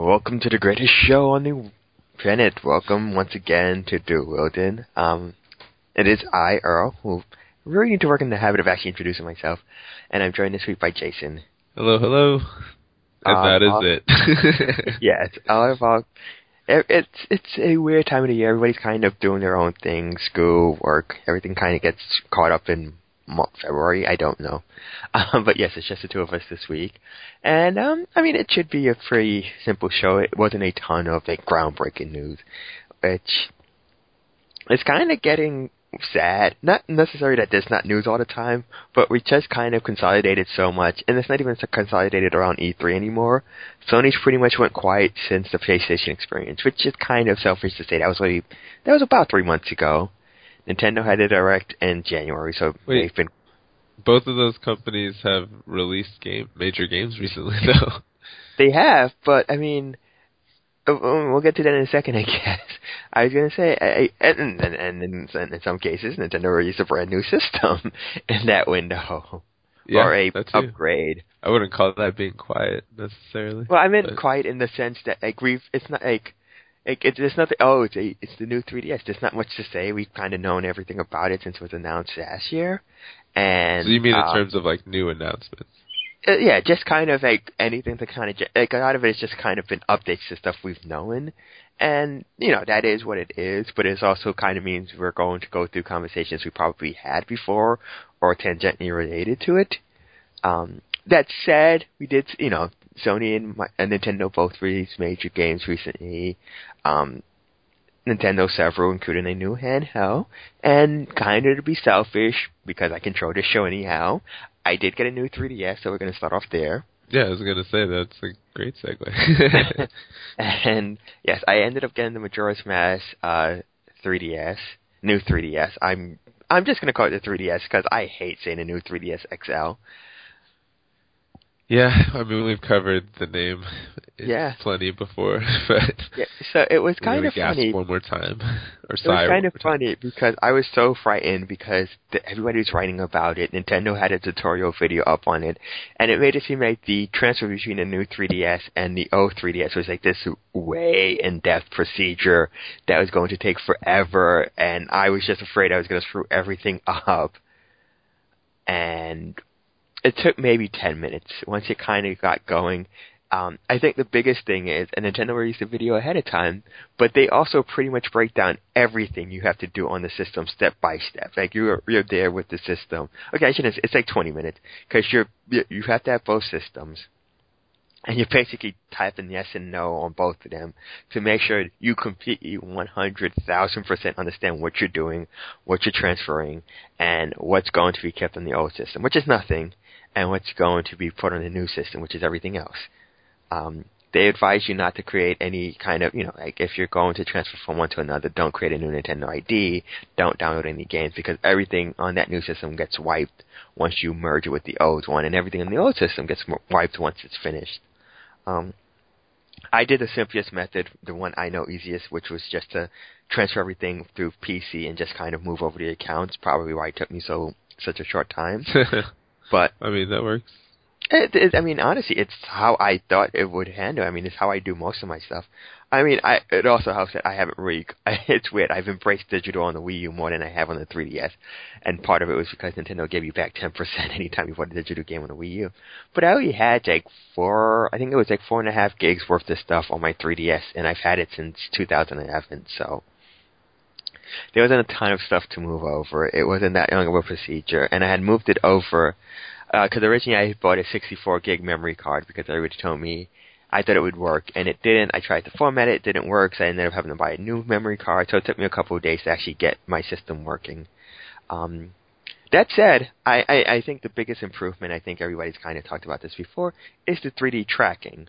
Welcome to the greatest show on the planet. Welcome once again to Do Wilden. It is I, Earl, who really need to work in the habit of actually introducing myself, and I'm joined this week by Jason. Hello, hello. And that is it. Yeah, it's a weird time of the year. Everybody's kind of doing their own thing, school, work, everything kind of gets caught up in February. I don't know. But yes, it's just the two of us this week. And, it should be a pretty simple show. It wasn't a ton of, groundbreaking news, which is kind of getting sad. Not necessarily that there's not news all the time, but we just kind of consolidated so much, and it's not even so consolidated around E3 anymore. Sony's pretty much went quiet since the PlayStation experience, which is kind of selfish to say. That was about 3 months ago. Nintendo had a Direct in January, so they've been... Both of those companies have released major games recently, though. They have, but, we'll get to that in a second, I guess. I was going to say, and in some cases, Nintendo released a brand new system in that window. Yeah, or a upgrade. I wouldn't call that being quiet, necessarily. Well, I meant quiet in the sense that, it's not, it's nothing, it's the new 3DS. There's not much to say. We've kind of known everything about it since it was announced last year. And, so you mean in terms of, new announcements? Yeah, just kind of, anything to kind of, a lot of it has just kind of been updates to stuff we've known. And, that is what it is, but it also kind of means we're going to go through conversations we probably had before or tangentially related to it. That said, we did, Sony and Nintendo both released major games recently. Nintendo several, including a new handheld. And kind of to be selfish, because I control this show anyhow, I did get a new 3DS, so we're going to start off there. Yeah, I was going to say, that's a great segue. And, yes, I ended up getting the Majora's Mask 3DS, new 3DS. I'm just going to call it the 3DS, because I hate saying a new 3DS XL. Yeah, we've covered the name plenty before, but so it was kind of funny. One more time, or it was kind of funny because I was so frightened because everybody was writing about it. Nintendo had a tutorial video up on it, and it made it seem like the transfer between the new 3DS and the old 3DS was like this way in-depth procedure that was going to take forever, and I was just afraid I was going to screw everything up. And it took maybe 10 minutes once it kind of got going. I think the biggest thing is, and Nintendo released the video ahead of time, but they also pretty much break down everything you have to do on the system step by step. Like you're there with the system. Okay, it's like 20 minutes because you have to have both systems, and you're basically typing yes and no on both of them to make sure you completely 100,000% understand what you're doing, what you're transferring, and what's going to be kept on the old system, which is nothing, and what's going to be put on the new system, which is everything else. They advise you not to create any kind of, if you're going to transfer from one to another, don't create a new Nintendo ID, don't download any games, because everything on that new system gets wiped once you merge it with the old one, and everything on the old system gets wiped once it's finished. I did the simplest method, the one I know easiest, which was just to transfer everything through PC and just kind of move over the accounts, probably why it took me such a short time. But that works. Honestly, it's how I thought it would handle. It's how I do most of my stuff. It also helps that I haven't really... It's weird. I've embraced digital on the Wii U more than I have on the 3DS. And part of it was because Nintendo gave you back 10% anytime you bought a digital game on the Wii U. But I only had, 4.5 gigs worth of stuff on my 3DS, and I've had it since 2011, so... There wasn't a ton of stuff to move over. It wasn't that long of a procedure. And I had moved it over... Because originally I bought a 64-gig memory card because everybody told me I thought it would work, and it didn't. I tried to format it, it didn't work, so I ended up having to buy a new memory card, so it took me a couple of days to actually get my system working. That said, I think the biggest improvement, I think everybody's kind of talked about this before, is the 3D tracking.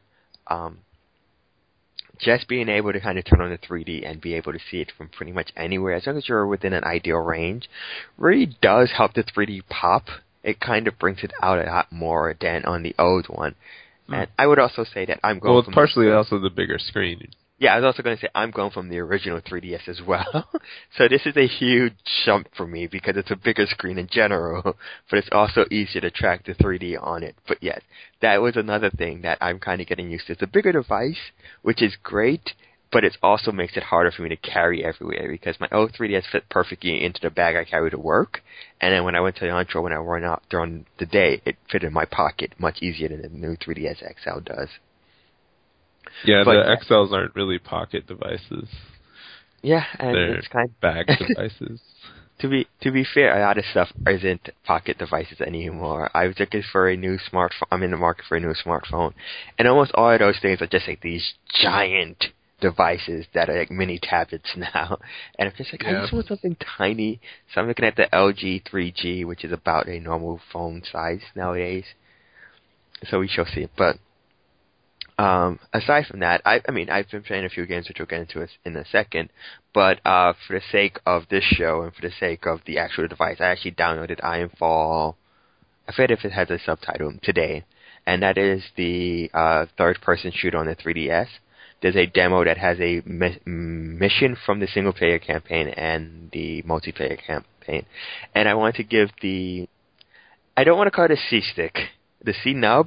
Just being able to kind of turn on the 3D and be able to see it from pretty much anywhere, as long as you're within an ideal range, really does help the 3D pop. It kind of brings it out a lot more than on the old one. And I would also say that I'm going... Well, it's partially also the bigger screen. Yeah, I was also going to say I'm going from the original 3DS as well. So this is a huge jump for me because it's a bigger screen in general, but it's also easier to track the 3D on it. But yes, that was another thing that I'm kind of getting used to. It's a bigger device, which is great, but it also makes it harder for me to carry everywhere because my old 3DS fit perfectly into the bag I carry to work, and then when I went to the Ontra, when I went out during the day, it fit in my pocket much easier than the new 3DS XL does. Yeah, But the XLs aren't really pocket devices. yeah, and They're it's kind bag devices. to be fair, a lot of stuff isn't pocket devices anymore. I was looking for a new smartphone. I'm in the market for a new smartphone, and almost all of those things are just like these giant devices that are like mini tablets now. And I'm just like, I Yeah. just want something tiny. So I'm looking at the LG 3G, which is about a normal phone size nowadays. So we shall see. But aside from that, I mean, I've been playing a few games which we'll get into in a second, but for the sake of this show and for the sake of the actual device, I actually downloaded Ironfall. I forget if it has a subtitle today, and that is the third-person shooter on the 3DS. There's a demo that has a mission from the single-player campaign and the multiplayer campaign, and I want to give I don't want to call it a C-stick, the C-nub.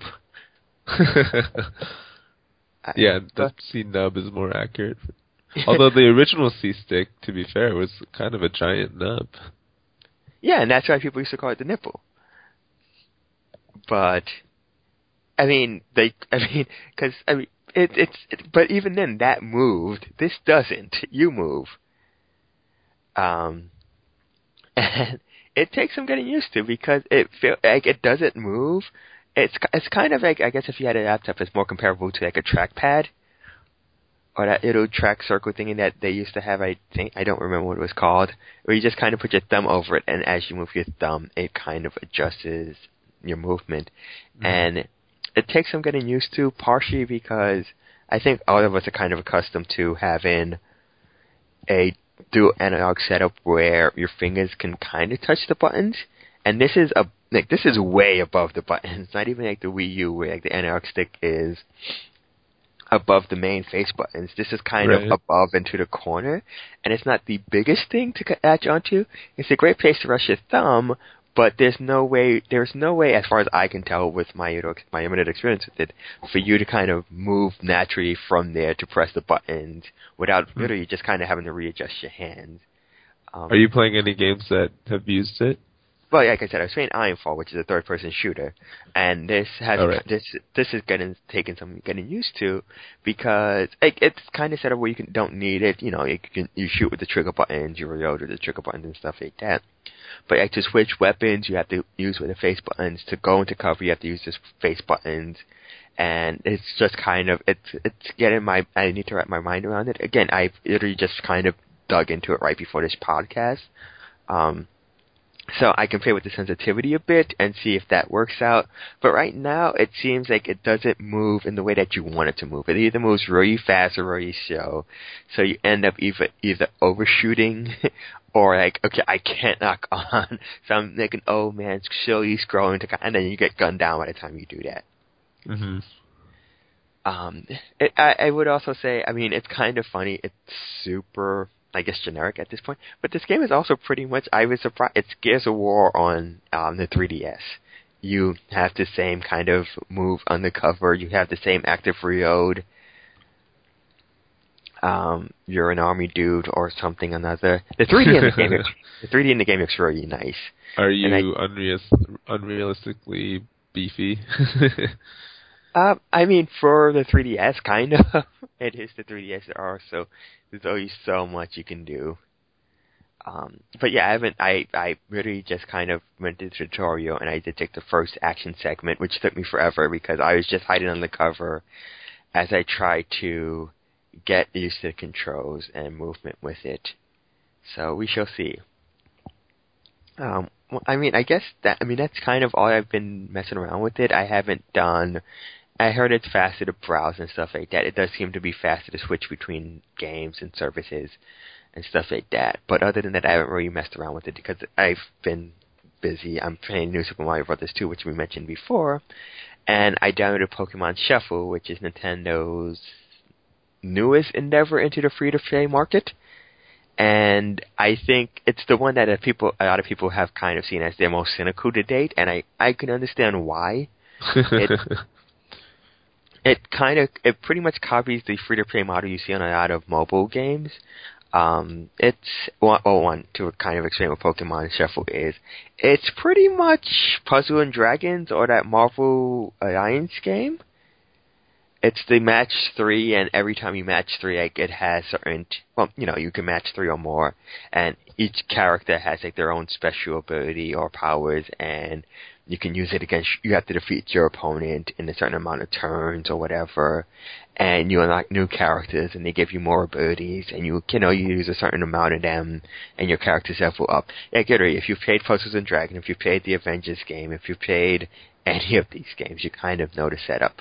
Yeah, the C-nub is more accurate. Although the original C-stick, to be fair, was kind of a giant nub. Yeah, and that's why people used to call it the nipple. But but even then that moved. This doesn't. You move. And it takes some getting used to because it doesn't move. It's kind of like, I guess if you had a laptop, it's more comparable to like a trackpad or that little track circle thingy that they used to have. I don't remember what it was called, where you just kind of put your thumb over it, and as you move your thumb, it kind of adjusts your movement. And it takes some getting used to, partially because I think all of us are kind of accustomed to having a dual analog setup where your fingers can kind of touch the buttons, and this is way above the buttons. It's not even like the Wii U where like the analog stick is above the main face buttons. This is kind of above and to the corner, and it's not the biggest thing to latch onto. It's a great place to rest your thumb, but there's no way, as far as I can tell with my limited experience with it, for you to kind of move naturally from there to press the buttons without literally just kind of having to readjust your hands. Are you playing any games that have used it? Well, like I said, I was playing Ironfall, which is a third-person shooter, and this is taking some getting used to because it's kind of set up where you don't need it. You know, you shoot with the trigger buttons, you reload with the trigger buttons and stuff like that. But like to switch weapons, you have to use with the face buttons. To go into cover, you have to use the face buttons, and it's just kind of it's getting I need to wrap my mind around it. Again, I literally just kind of dug into it right before this podcast. So I can play with the sensitivity a bit and see if that works out. But right now, it seems like it doesn't move in the way that you want it to move. It either moves really fast or really slow. So you end up either overshooting or like, okay, I can't knock on. So I'm thinking, oh man, it's slowly scrolling and then you get gunned down by the time you do that. Mm-hmm. I would also say, I mean, it's kind of funny. It's super, I guess, generic at this point. But this game is also pretty much, I was surprised, it's Gears of War on the 3DS. You have the same kind of move undercover. You have the same active reload. You're an army dude or something another. The 3D in the game looks really nice. Are you unrealistically beefy? I mean, for the 3DS, kind of. It is the 3DSR, so there's always so much you can do. But yeah, I really just kind of went to the tutorial, and I did take the first action segment, which took me forever because I was just hiding on the cover as I tried to get used to the controls and movement with it. So we shall see. I mean, that's kind of all I've been messing around with it. I heard it's faster to browse and stuff like that. It does seem to be faster to switch between games and services and stuff like that. But other than that, I haven't really messed around with it because I've been busy. I'm playing New Super Mario Bros. 2, which we mentioned before, and I downloaded Pokemon Shuffle, which is Nintendo's newest endeavor into the free-to-play market. And I think it's the one that a lot of people have kind of seen as their most cynical to date, and I can understand why. It pretty much copies the free-to-play model you see on a lot of mobile games. It's to kind of explain what Pokemon Shuffle is. It's pretty much Puzzle and Dragons or that Marvel Alliance game. It's the match 3, and every time you match 3, like, it has certain, you can match 3 or more, and each character has like their own special ability or powers, and you can use it you have to defeat your opponent in a certain amount of turns or whatever, and you unlock new characters, and they give you more abilities, and you use a certain amount of them, and your characters level up. If you've played Puzzles and Dragons, if you've played the Avengers game, if you've played any of these games, you kind of know the setup.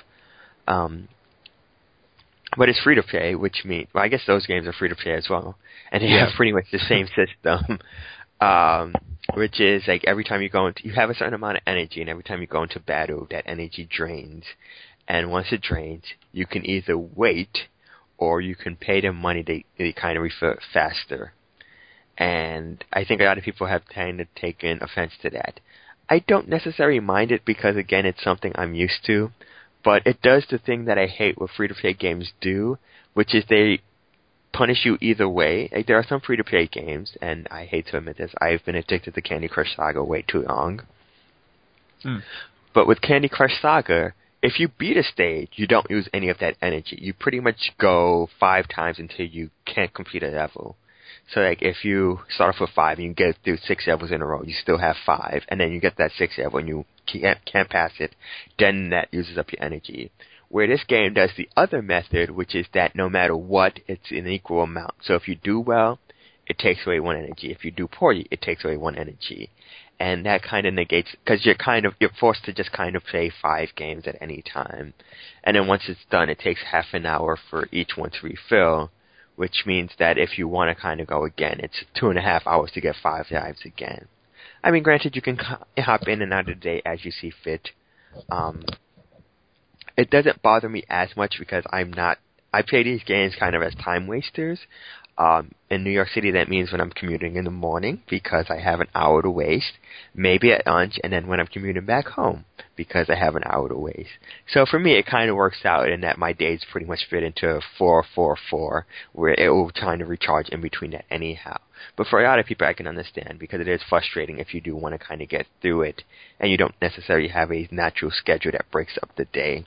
But it's free to play, which means, I guess those games are free to play as well, and they have pretty much the same system, which is like every time you have a certain amount of energy, and every time you go into battle, that energy drains, and once it drains, you can either wait, or you can pay them money they kind of refill faster, and I think a lot of people have kind of taken offense to that. I don't necessarily mind it because, again, it's something I'm used to. But it does the thing that I hate what free-to-play games do, which is they punish you either way. Like, there are some free-to-play games, and I hate to admit this, I've been addicted to Candy Crush Saga way too long. But with Candy Crush Saga, if you beat a stage, you don't use any of that energy. You pretty much go 5 times until you can't complete a level. So, like, if you start off with 5 and you get through 6 levels in a row, you still have 5, and then you get that 6th level and you can't pass it, then that uses up your energy. Where this game does the other method, which is that no matter what, it's an equal amount. So if you do well, it takes away 1 energy. If you do poorly, it takes away 1 energy. And that kind of negates, because you're forced to just kind of play 5 games at any time. And then once it's done, it takes half an hour for each one to refill, which means that if you want to kind of go again, it's 2.5 hours to get 5 lives again. I mean, granted, you can hop in and out of the day as you see fit. It doesn't bother me as much because I play these games kind of as time wasters. In New York City, that means when I'm commuting in the morning because I have an hour to waste, maybe at lunch, and then when I'm commuting back home because I have an hour to waste. So for me, it kind of works out in that my days pretty much fit into 4-4-4, where it will kind of recharge in between that anyhow. But for a lot of people, I can understand because it is frustrating if you do want to kind of get through it, and you don't necessarily have a natural schedule that breaks up the day.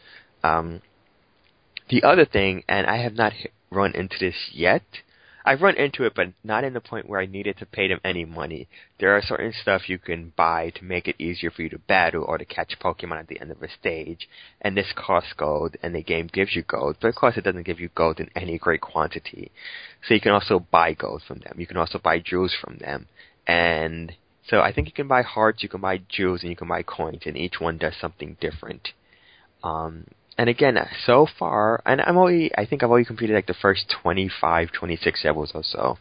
The other thing, and I have not run into this yet, I've run into it, but not in the point where I needed to pay them any money. There are certain stuff you can buy to make it easier for you to battle or to catch Pokemon at the end of a stage, and this costs gold, and the game gives you gold, but of course it doesn't give you gold in any great quantity. So you can also buy gold from them. You can also buy jewels from them. And so I think you can buy hearts, you can buy jewels, and you can buy coins, and each one does something different. And again, so far, and I think I've only completed like the first 25, 26 levels or so.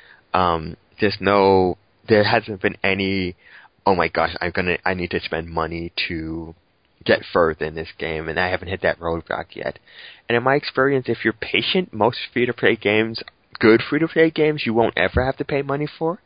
There hasn't been any, oh my gosh, I need to spend money to get further in this game, and I haven't hit that roadblock yet. And in my experience, if you're patient, most free-to-play games, good free-to-play games, you won't ever have to pay money for.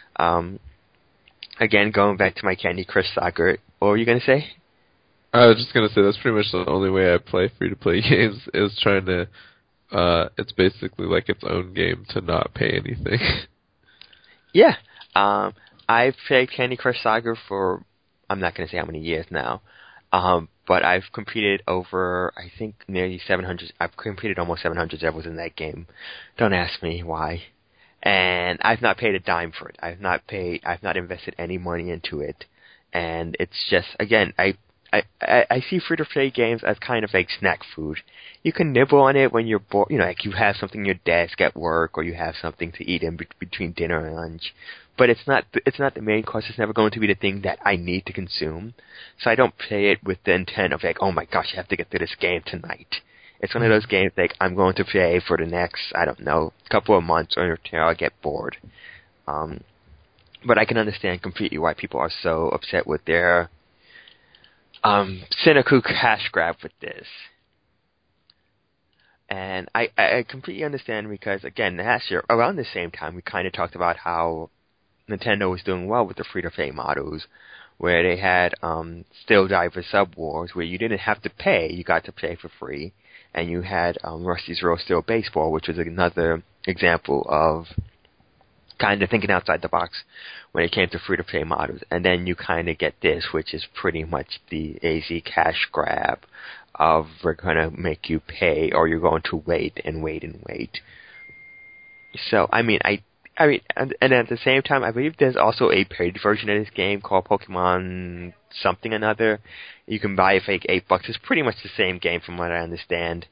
Again, going back to my Candy Crush Saga, what were you going to say? I was just going to say that's pretty much the only way I play free-to-play games is trying to, it's basically like its own game to not pay anything. Yeah. I've played Candy Crush Saga for, I'm not going to say how many years now, but I've completed over, I think, nearly 700, I've completed almost 700 levels in that game. Don't ask me why. And I've not paid a dime for it. I've not invested any money into it. And it's just, again, I see free-to-play games as kind of like snack food. You can nibble on it when you're bored, like you have something on your desk at work, or you have something to eat in between dinner and lunch. But it's not the main course. It's never going to be the thing that I need to consume. So I don't play it with the intent of like, oh my gosh, I have to get through this game tonight. It's one of those games like I'm going to play for the next, I don't know, couple of months or until I get bored. But I can understand completely why people are so upset with their cynical cash grab with this. And I completely understand because, again, last year, around the same time, we kind of talked about how Nintendo was doing well with the free-to-play models, where they had Still Diver Sub Wars, where you didn't have to pay, you got to play for free, and you had Rusty's Real Steel Baseball, which was another example of kind of thinking outside the box when it came to free-to-play models. And then you kind of get this, which is pretty much the AZ cash grab of we're going to make you pay or you're going to wait and wait and wait. So, I mean, and at the same time, I believe there's also a paid version of this game called Pokemon something another. You can buy it for like $8. It's pretty much the same game from what I understand.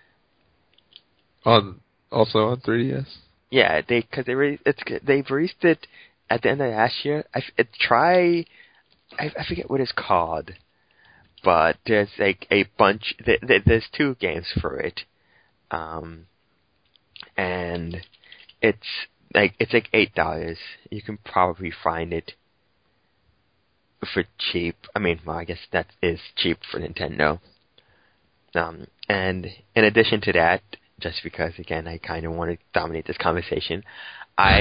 Also on 3DS? Yeah, they've released it at the end of last year. I forget what it's called, but there's like a bunch. There's 2 games for it, and it's like $8. You can probably find it for cheap. I mean, well, I guess that is cheap for Nintendo. And in addition to that, just because again I kind of want to dominate this conversation, I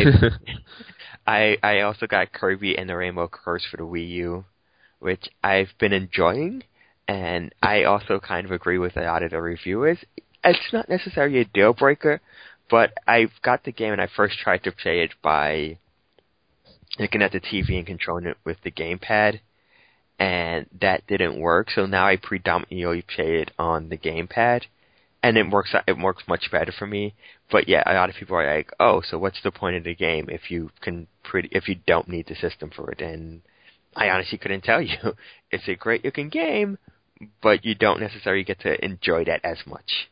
also got Kirby and the Rainbow Curse for the Wii U, which I've been enjoying, and I also kind of agree with a lot of the reviewers. It's not necessarily a deal breaker, but I've got the game and I first tried to play it by looking at the TV and controlling it with the gamepad, and that didn't work. So now I predominantly play it on the gamepad, and it works much better for me. But yeah, a lot of people are like, "Oh, so what's the point of the game if you don't need the system for it?" And I honestly couldn't tell you. It's a great looking game, but you don't necessarily get to enjoy that as much.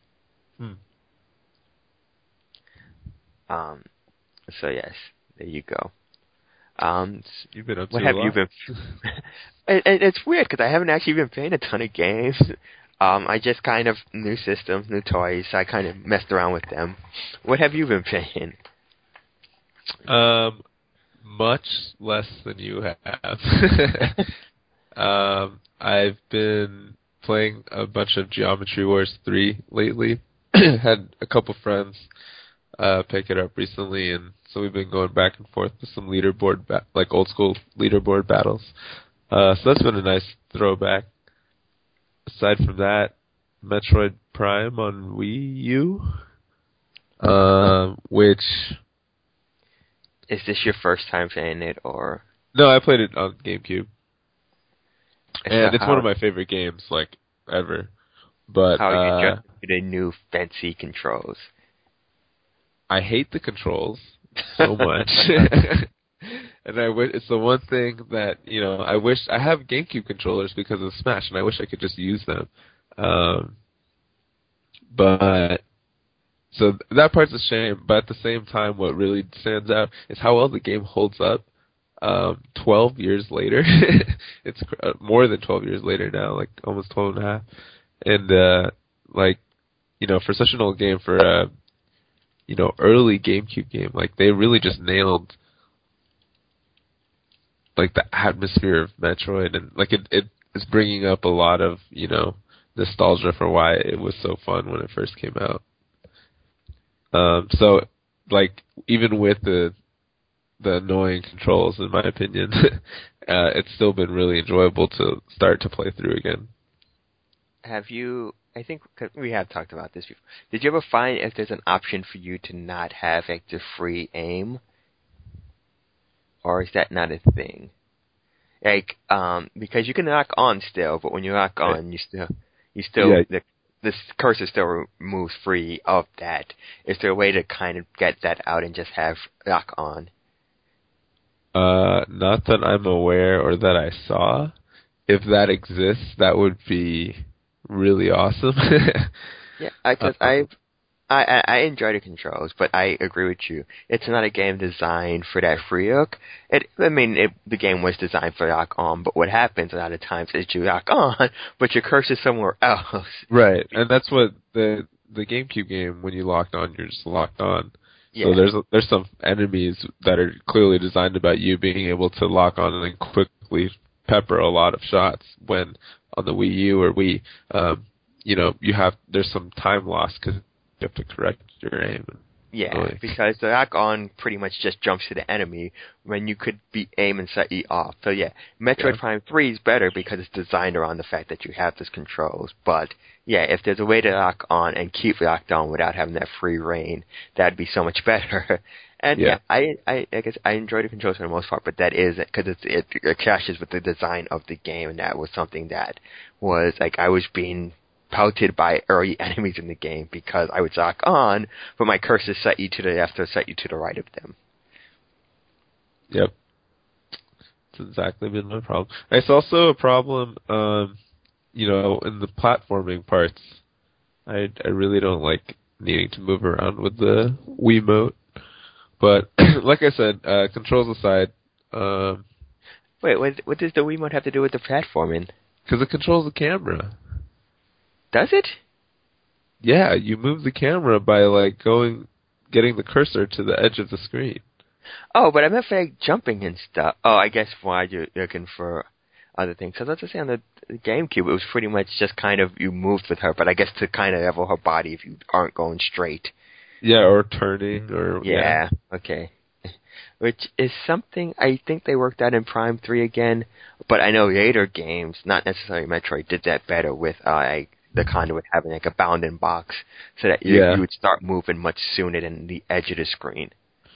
So yes, there you go. You've been up to what have a lot. you been? It's weird because I haven't actually been playing a ton of games. I just kind of new systems, new toys. So I kind of messed around with them. What have you been playing? Much less than you have. I've been playing a bunch of Geometry Wars 3 lately. Had a couple friends pick it up recently, and so we've been going back and forth with some leaderboard, like old school leaderboard battles. So that's been a nice throwback. Aside from that, Metroid Prime on Wii U, which... Is this your first time playing it, or...? No, I played it on GameCube. And it's how, one of my favorite games, like, ever. But, how you adjusted to the new fancy controls? I hate the controls so much. And it's the one thing that, I wish... I have GameCube controllers because of Smash, and I wish I could just use them. But... So that part's a shame, but at the same time, what really stands out is how well the game holds up 12 years later. It's more than 12 years later now, like almost 12 and a half. And, for such an old game, for a, early GameCube game, like, they really just nailed, like, the atmosphere of Metroid. And, like, it is bringing up a lot of, nostalgia for why it was so fun when it first came out. So, like, even with the annoying controls, in my opinion, it's still been really enjoyable to start to play through again. Have you, I think, cause we have talked about this before, did you ever find if there's an option for you to not have, like, the free aim? Or is that not a thing? Like, because you can lock on still, but when you lock on, you still, yeah. The cursor still moves free of that. Is there a way to kind of get that out and just have lock on? Not that I'm aware or that I saw. If that exists, that would be really awesome. Yeah, because I enjoy the controls, but I agree with you. It's not a game designed for that free look. The game was designed for lock on, but what happens a lot of times is you lock on, but your cursor's somewhere else. Right, and that's what the GameCube game, when you locked on, you're just locked on. Yeah. So there's some enemies that are clearly designed about you being able to lock on and then quickly pepper a lot of shots, when on the Wii U or Wii, there's some time loss because you have to correct your aim. Yeah, because the lock-on pretty much just jumps to the enemy when you could be aim and set E off. So yeah, Metroid Prime 3 is better because it's designed around the fact that you have those controls. But yeah, if there's a way to lock on and keep locked on without having that free reign, that'd be so much better. And yeah, I guess I enjoy the controls for the most part, but that is because it clashes with the design of the game, and that was something that was like I was being pelted by early enemies in the game because I would lock on, but my cursor set you to the left or set you to the right of them. Yep. That's exactly been my problem. It's also a problem, in the platforming parts. I really don't like needing to move around with the Wiimote. But, like I said, controls aside... Wait, what does the Wiimote have to do with the platforming? Because it controls the camera. Does it? Yeah, you move the camera by getting the cursor to the edge of the screen. Oh, but I meant for jumping and stuff. Oh, I guess why you're looking for other things. So let's just say on the GameCube, it was pretty much just kind of you moved with her, but I guess to kind of level her body if you aren't going straight. Yeah, or turning, or yeah. Okay. Which is something I think they worked out in Prime 3 again, but I know later games, not necessarily Metroid, did that better with the conduit having a bounding box so that you would start moving much sooner than the edge of the screen.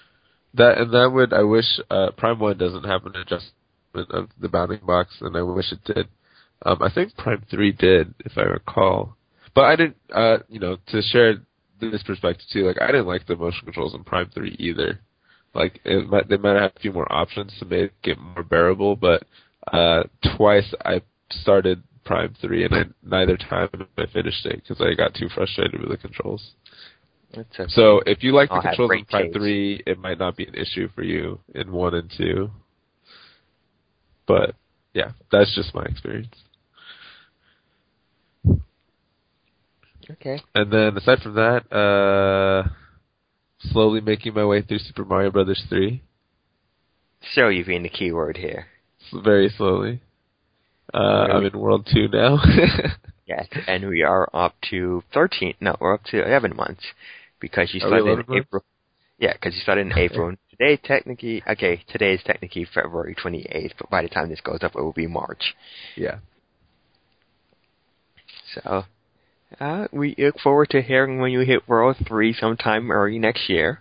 I wish Prime 1 doesn't have an adjustment of the bounding box, and I wish it did. I think Prime 3 did, if I recall. But I didn't, to share this perspective too, I didn't like the motion controls in Prime 3 either. They might have had a few more options to make it more bearable, but twice I started Prime 3, and neither time I finished it because I got too frustrated with the controls. That's okay. So if you like the controls in Prime 3, it might not be an issue for you in 1 and 2. But, yeah, that's just my experience. Okay. And then aside from that, slowly making my way through Super Mario Brothers 3. So you've been the key word here. Very slowly. I'm in World 2 now. Yes, and we are up to 13. No, we're up to 11 months because you started in April. Yeah, because you started in April. Today is technically February 28th, but by the time this goes up, it will be March. Yeah. So, we look forward to hearing when you hit World 3 sometime early next year.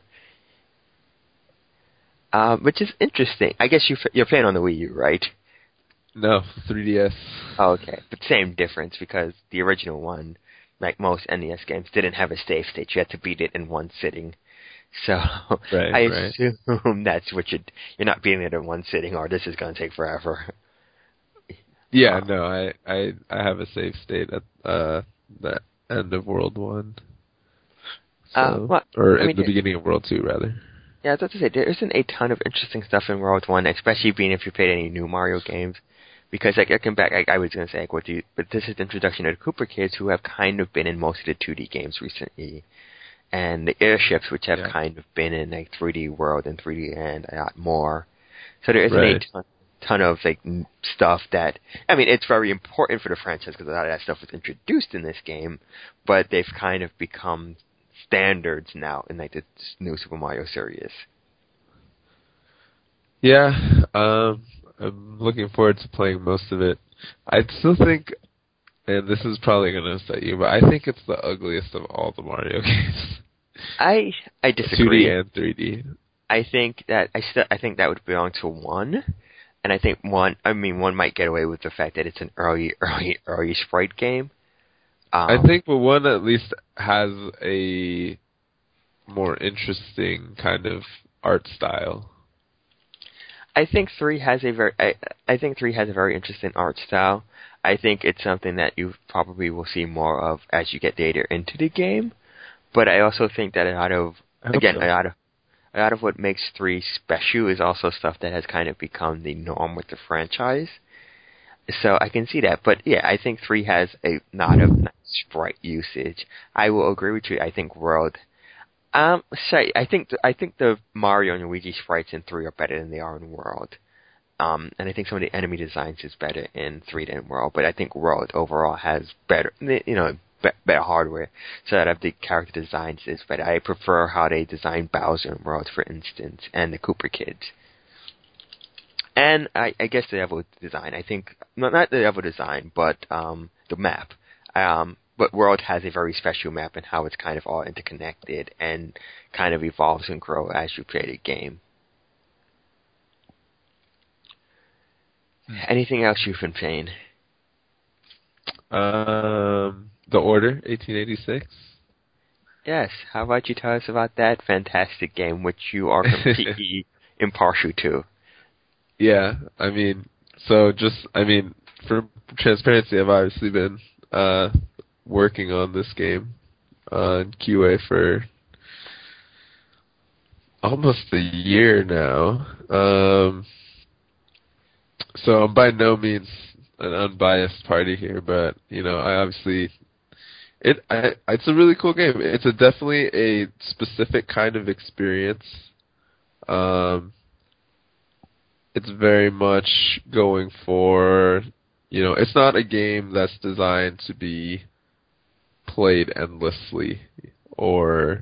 Which is interesting. I guess you're playing on the Wii U, right? No, 3DS. Oh, okay, but same difference because the original one, like most NES games, didn't have a save state. You had to beat it in one sitting. So I assume that's what you're not beating it in one sitting, or this is going to take forever. Yeah, no, I have a save state at the end of World 1. So, the beginning of World 2, rather. Yeah, I was about to say, there isn't a ton of interesting stuff in World 1, especially being if you played any new Mario games. Because, looking back, I was going to say, but this is the introduction of the Koopa Kids, who have kind of been in most of the 2D games recently. And the airships, which have kind of been in, 3D World and 3D Land a lot more. So there isn't a ton of, stuff that... I mean, it's very important for the franchise, because a lot of that stuff was introduced in this game, but they've kind of become standards now in, the new Super Mario series. Yeah, I'm looking forward to playing most of it. I still think, and this is probably going to upset you, but I think it's the ugliest of all the Mario games. I disagree. 2D and 3D. I think that would belong to 1, and I think 1 might get away with the fact that it's an early sprite game. I think 1 at least has a more interesting kind of art style. I think 3 has a very interesting art style. I think it's something that you probably will see more of as you get later into the game. But I also think that a lot of what makes 3 special is also stuff that has kind of become the norm with the franchise. So I can see that. But yeah, I think 3 has a lot of nice sprite usage. I will agree with you. I think World... I think the Mario and Luigi sprites in 3 are better than they are in World. And I think some of the enemy designs is better in 3 than World. But I think World overall has better better hardware, so that if the character designs is better. I prefer how they design Bowser and World, for instance, and the Koopa Kids. And I guess the level design. I think not the level design, but the map. But World has a very special map and how it's kind of all interconnected and kind of evolves and grows as you play the game. Anything else you've been playing? The Order, 1886. Yes. How about you tell us about that fantastic game, which you are completely impartial to? Yeah, for transparency, I've obviously been working on this game in QA for almost a year now. So I'm by no means an unbiased party here, but I obviously it's a really cool game. It's definitely a specific kind of experience. It's very much going for, it's not a game that's designed to be played endlessly or,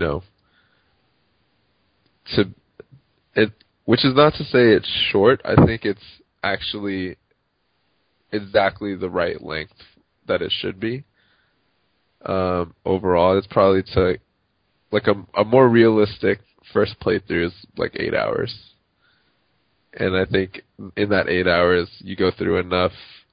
which is not to say it's short. I think it's actually exactly the right length that it should be. Overall, it's probably to like a more realistic first playthrough is like 8 hours. And I think in that 8 hours, you go through enough.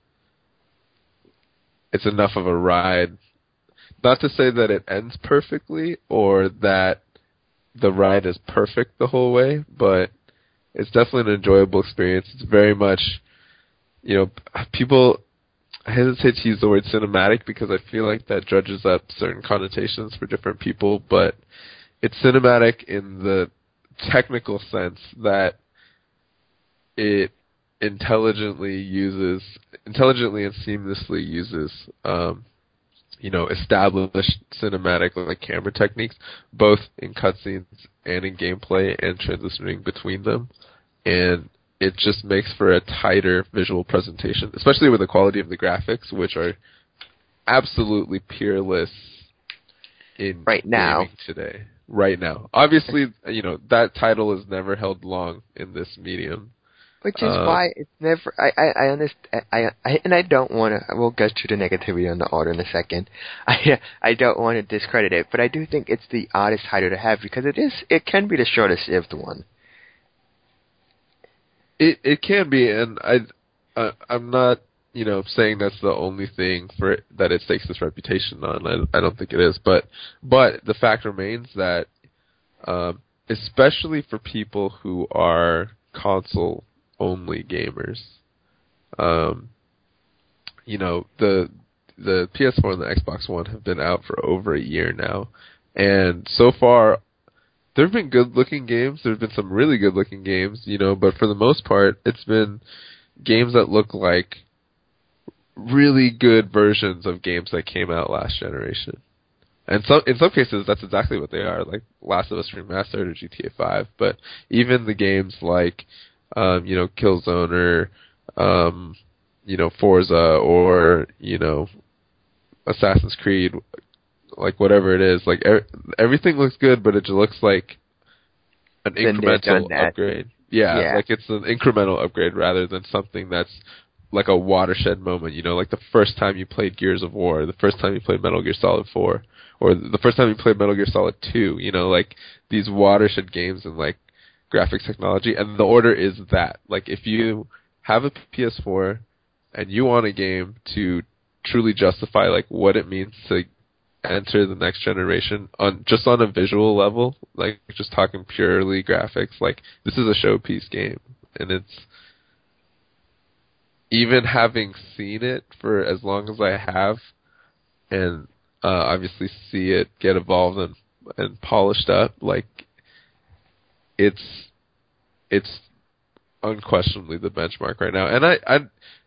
It's enough of a ride. Not to say that it ends perfectly or that the ride is perfect the whole way, but it's definitely an enjoyable experience. It's very much, people, I hesitate to use the word cinematic because I feel like that dredges up certain connotations for different people, but it's cinematic in the technical sense that it intelligently and seamlessly uses, established cinematic like camera techniques, both in cutscenes and in gameplay and transitioning between them. And it just makes for a tighter visual presentation, especially with the quality of the graphics, which are absolutely peerless in gaming today. Right now. Obviously, that title is never held long in this medium. Which is why it's never. I understand. And I don't want to. We'll get to the negativity on the Order in a second. I don't want to discredit it, but I do think it's the oddest title to have because it can be the shortest lived one. It can be, and I'm not saying that's the only thing for it, that it stakes its reputation on. I don't think it is, but the fact remains that especially for people who are console only gamers, the PS4 and the Xbox One have been out for over a year now, and so far there have been good-looking games. There have been some really good-looking games, but for the most part, it's been games that look like really good versions of games that came out last generation. And in some cases, that's exactly what they are, like Last of Us Remastered or GTA 5. But even the games like, Killzone or, Forza or, Assassin's Creed, like whatever it is, like everything looks good, but it just looks like an incremental upgrade. Yeah, like it's an incremental upgrade rather than something that's like a watershed moment, like the first time you played Gears of War, the first time you played Metal Gear Solid 4, or the first time you played Metal Gear Solid 2, like these watershed games in like graphics technology, and the Order is that. Like if you have a PS4 and you want a game to truly justify like what it means to enter the next generation on a visual level, like just talking purely graphics, like this is a showpiece game. And it's, even having seen it for as long as I have, and obviously see it get evolved and polished up, like it's unquestionably the benchmark right now. And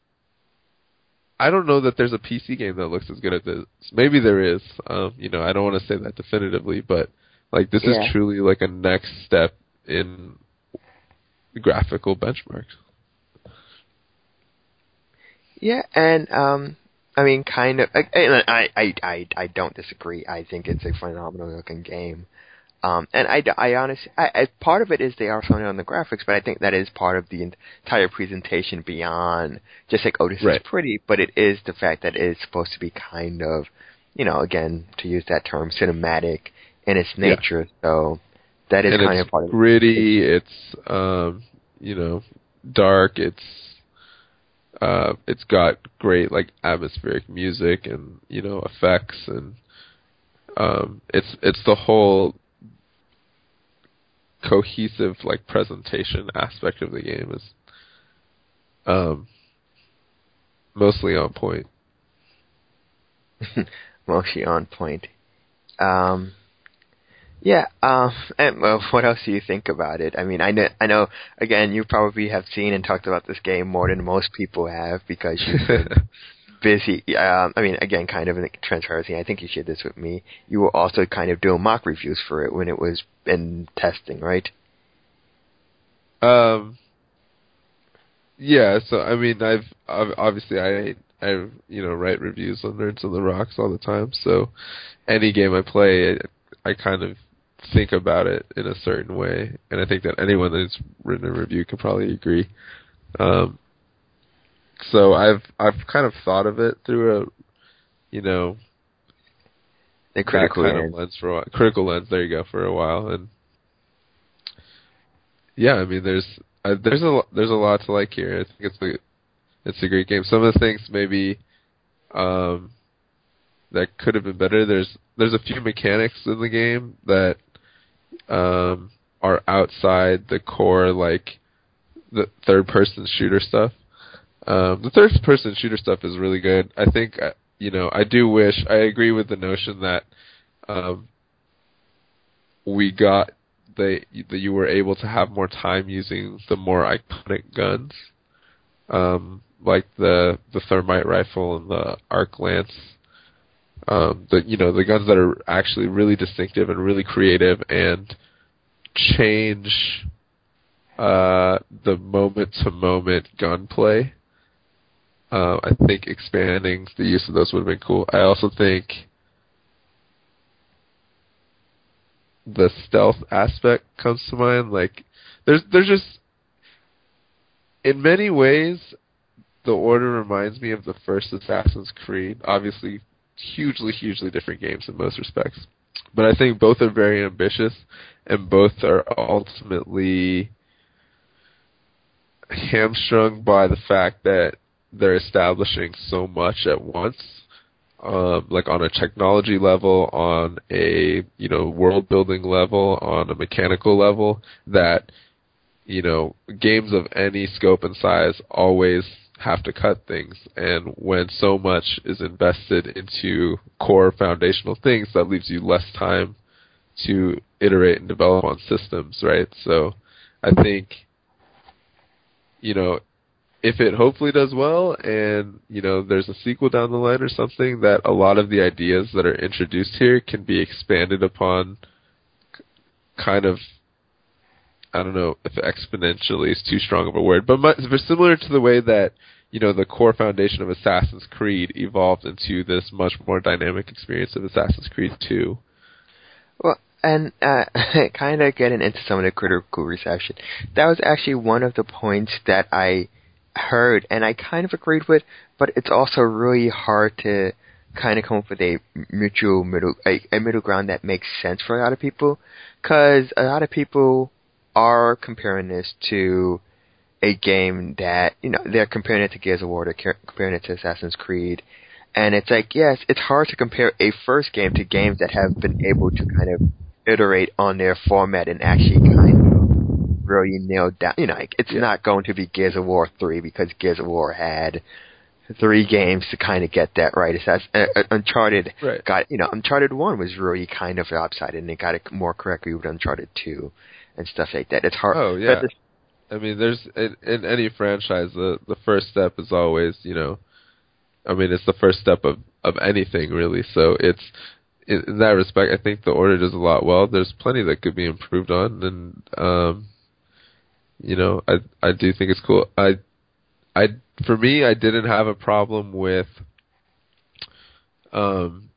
I don't know that there's a PC game that looks as good as this. Maybe there is. I don't want to say that definitively, but like this is truly like a next step in graphical benchmarks. Yeah, and I mean, kind of. I don't disagree. I think it's a phenomenal looking game. And I honestly, part of it is they are showing on the graphics, but I think that is part of the entire presentation beyond just like, oh, this is pretty, but it is the fact that it is supposed to be kind of, again, to use that term, cinematic in its nature. So that is and kind of part of it. It's gritty. It's, dark. It's got great like atmospheric music and effects, and it's the whole cohesive like presentation aspect of the game is mostly on point. Mostly on point. And what else do you think about it? I mean, I know. Again, you probably have seen and talked about this game more than most people have because you've been busy. I mean, again, kind of in transparency. I think you shared this with me. You were also kind of doing mock reviews for it when it was in testing, right? Yeah. So I mean, I write reviews on Nerds on the Rocks all the time. So any game I play, I kind of think about it in a certain way, and I think that anyone that's written a review can probably agree. So I've kind of thought of it through a the critical lens for a while. Critical lens, there you go, for a while. And yeah, I mean, there's a lot to like here. I think it's a great game. Some of the things maybe that could have been better. There's a few mechanics in the game that are outside the core, like the third-person shooter stuff. The third-person shooter stuff is really good. I think, I do wish, I agree with the notion that that you were able to have more time using the more iconic guns, like the thermite rifle and the arc lance. The guns that are actually really distinctive and really creative and change the moment-to-moment gunplay. I think expanding the use of those would have been cool. I also think the stealth aspect comes to mind. Like, there's just, in many ways, the Order reminds me of the first Assassin's Creed. Obviously, hugely different games in most respects. But I think both are very ambitious, and both are ultimately hamstrung by the fact that they're establishing so much at once, like on a technology level, on a world building level, on a mechanical level, that games of any scope and size always have to cut things. And when so much is invested into core foundational things, that leaves you less time to iterate and develop on systems, right? So I think if it hopefully does well, and there's a sequel down the line or something, that a lot of the ideas that are introduced here can be expanded upon, kind of, I don't know if exponentially is too strong of a word, but similar to the way that the core foundation of Assassin's Creed evolved into this much more dynamic experience of Assassin's Creed 2. Well, and kind of getting into some of the critical reception, that was actually one of the points that I heard, and I kind of agreed with, but it's also really hard to kind of come up with a middle ground that makes sense for a lot of people, because a lot of people are comparing this to a game that, they're comparing it to Gears of War, they're comparing it to Assassin's Creed, and it's like, yes, it's hard to compare a first game to games that have been able to kind of iterate on their format and actually kind of really nailed down. It's not going to be Gears of War 3 because Gears of War had 3 games to kind of get that right. Uncharted got, Uncharted 1 was really kind of lopsided, and they got it more correctly with Uncharted 2 and stuff like that. It's hard. Oh, yeah. I mean, there's, in any franchise, the first step is always, it's the first step of anything, really. So it's, in that respect, I think the Order does a lot well. There's plenty that could be improved on, and, I do think it's cool. For me, I didn't have a problem with um,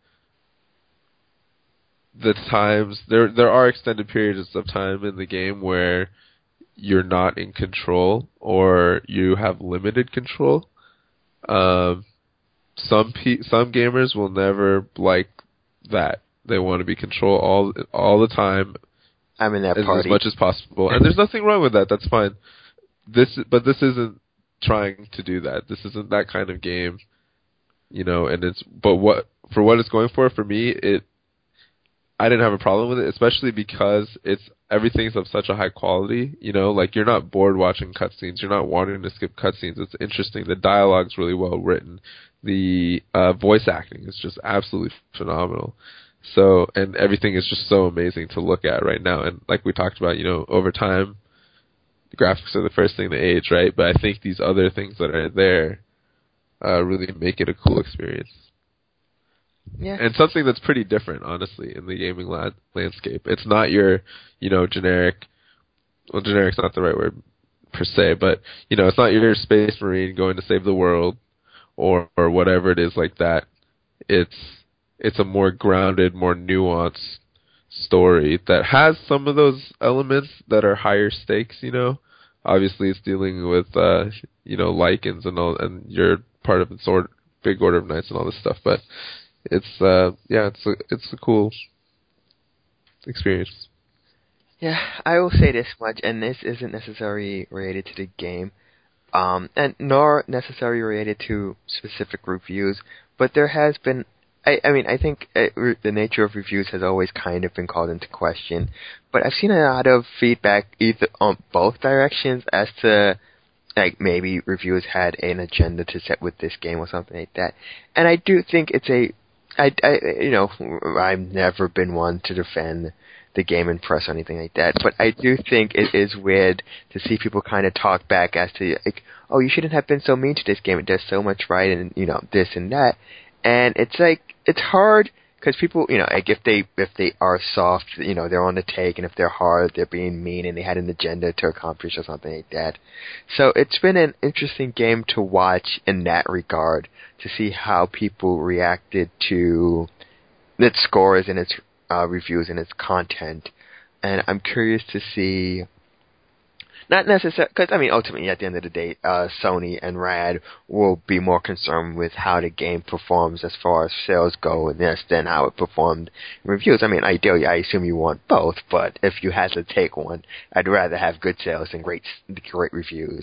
the times there are extended periods of time in the game where you're not in control or you have limited control. Um, some gamers will never like that. They want to be control all the time, I'm in that as party. much as possible, and there's nothing wrong with that. That's fine. But this isn't trying to do that. This isn't that kind of game, And what it's going for me, I didn't have a problem with it, especially because everything's of such a high quality. Like you're not bored watching cutscenes. You're not wanting to skip cutscenes. It's interesting. The dialogue's really well written. The voice acting is just absolutely phenomenal. So, and everything is just so amazing to look at right now. And like we talked about, over time, the graphics are the first thing to age, right? But I think these other things that are there really make it a cool experience. Yeah. And something that's pretty different, honestly, in the gaming landscape. It's not your, generic. Well, generic's not the right word per se, but it's not your space marine going to save the world or whatever it is like that. It's a more grounded, more nuanced story that has some of those elements that are higher stakes. Obviously it's dealing with Lycans and all, and you're part of its big order of knights and all this stuff, but it's a cool experience. Yeah, I will say this much, and this isn't necessarily related to the game, and nor necessarily related to specific reviews, but there has been, I think the nature of reviews has always kind of been called into question, but I've seen a lot of feedback either on both directions as to, like, maybe reviewers had an agenda to set with this game or something like that, and I do think I've never been one to defend the game in press or anything like that, but I do think it is weird to see people kind of talk back as to, like, oh, you shouldn't have been so mean to this game, it does so much right, and, this and that, and it's like, it's hard, because people, like, if they are soft, they're on the take, and if they're hard, they're being mean, and they had an agenda to accomplish or something like that. So it's been an interesting game to watch in that regard, to see how people reacted to its scores and its reviews and its content, and I'm curious to see, not necessarily, because ultimately at the end of the day, Sony and Rad will be more concerned with how the game performs as far as sales go in this than how it performed in reviews. Ideally, I assume you want both, but if you had to take one, I'd rather have good sales than great reviews.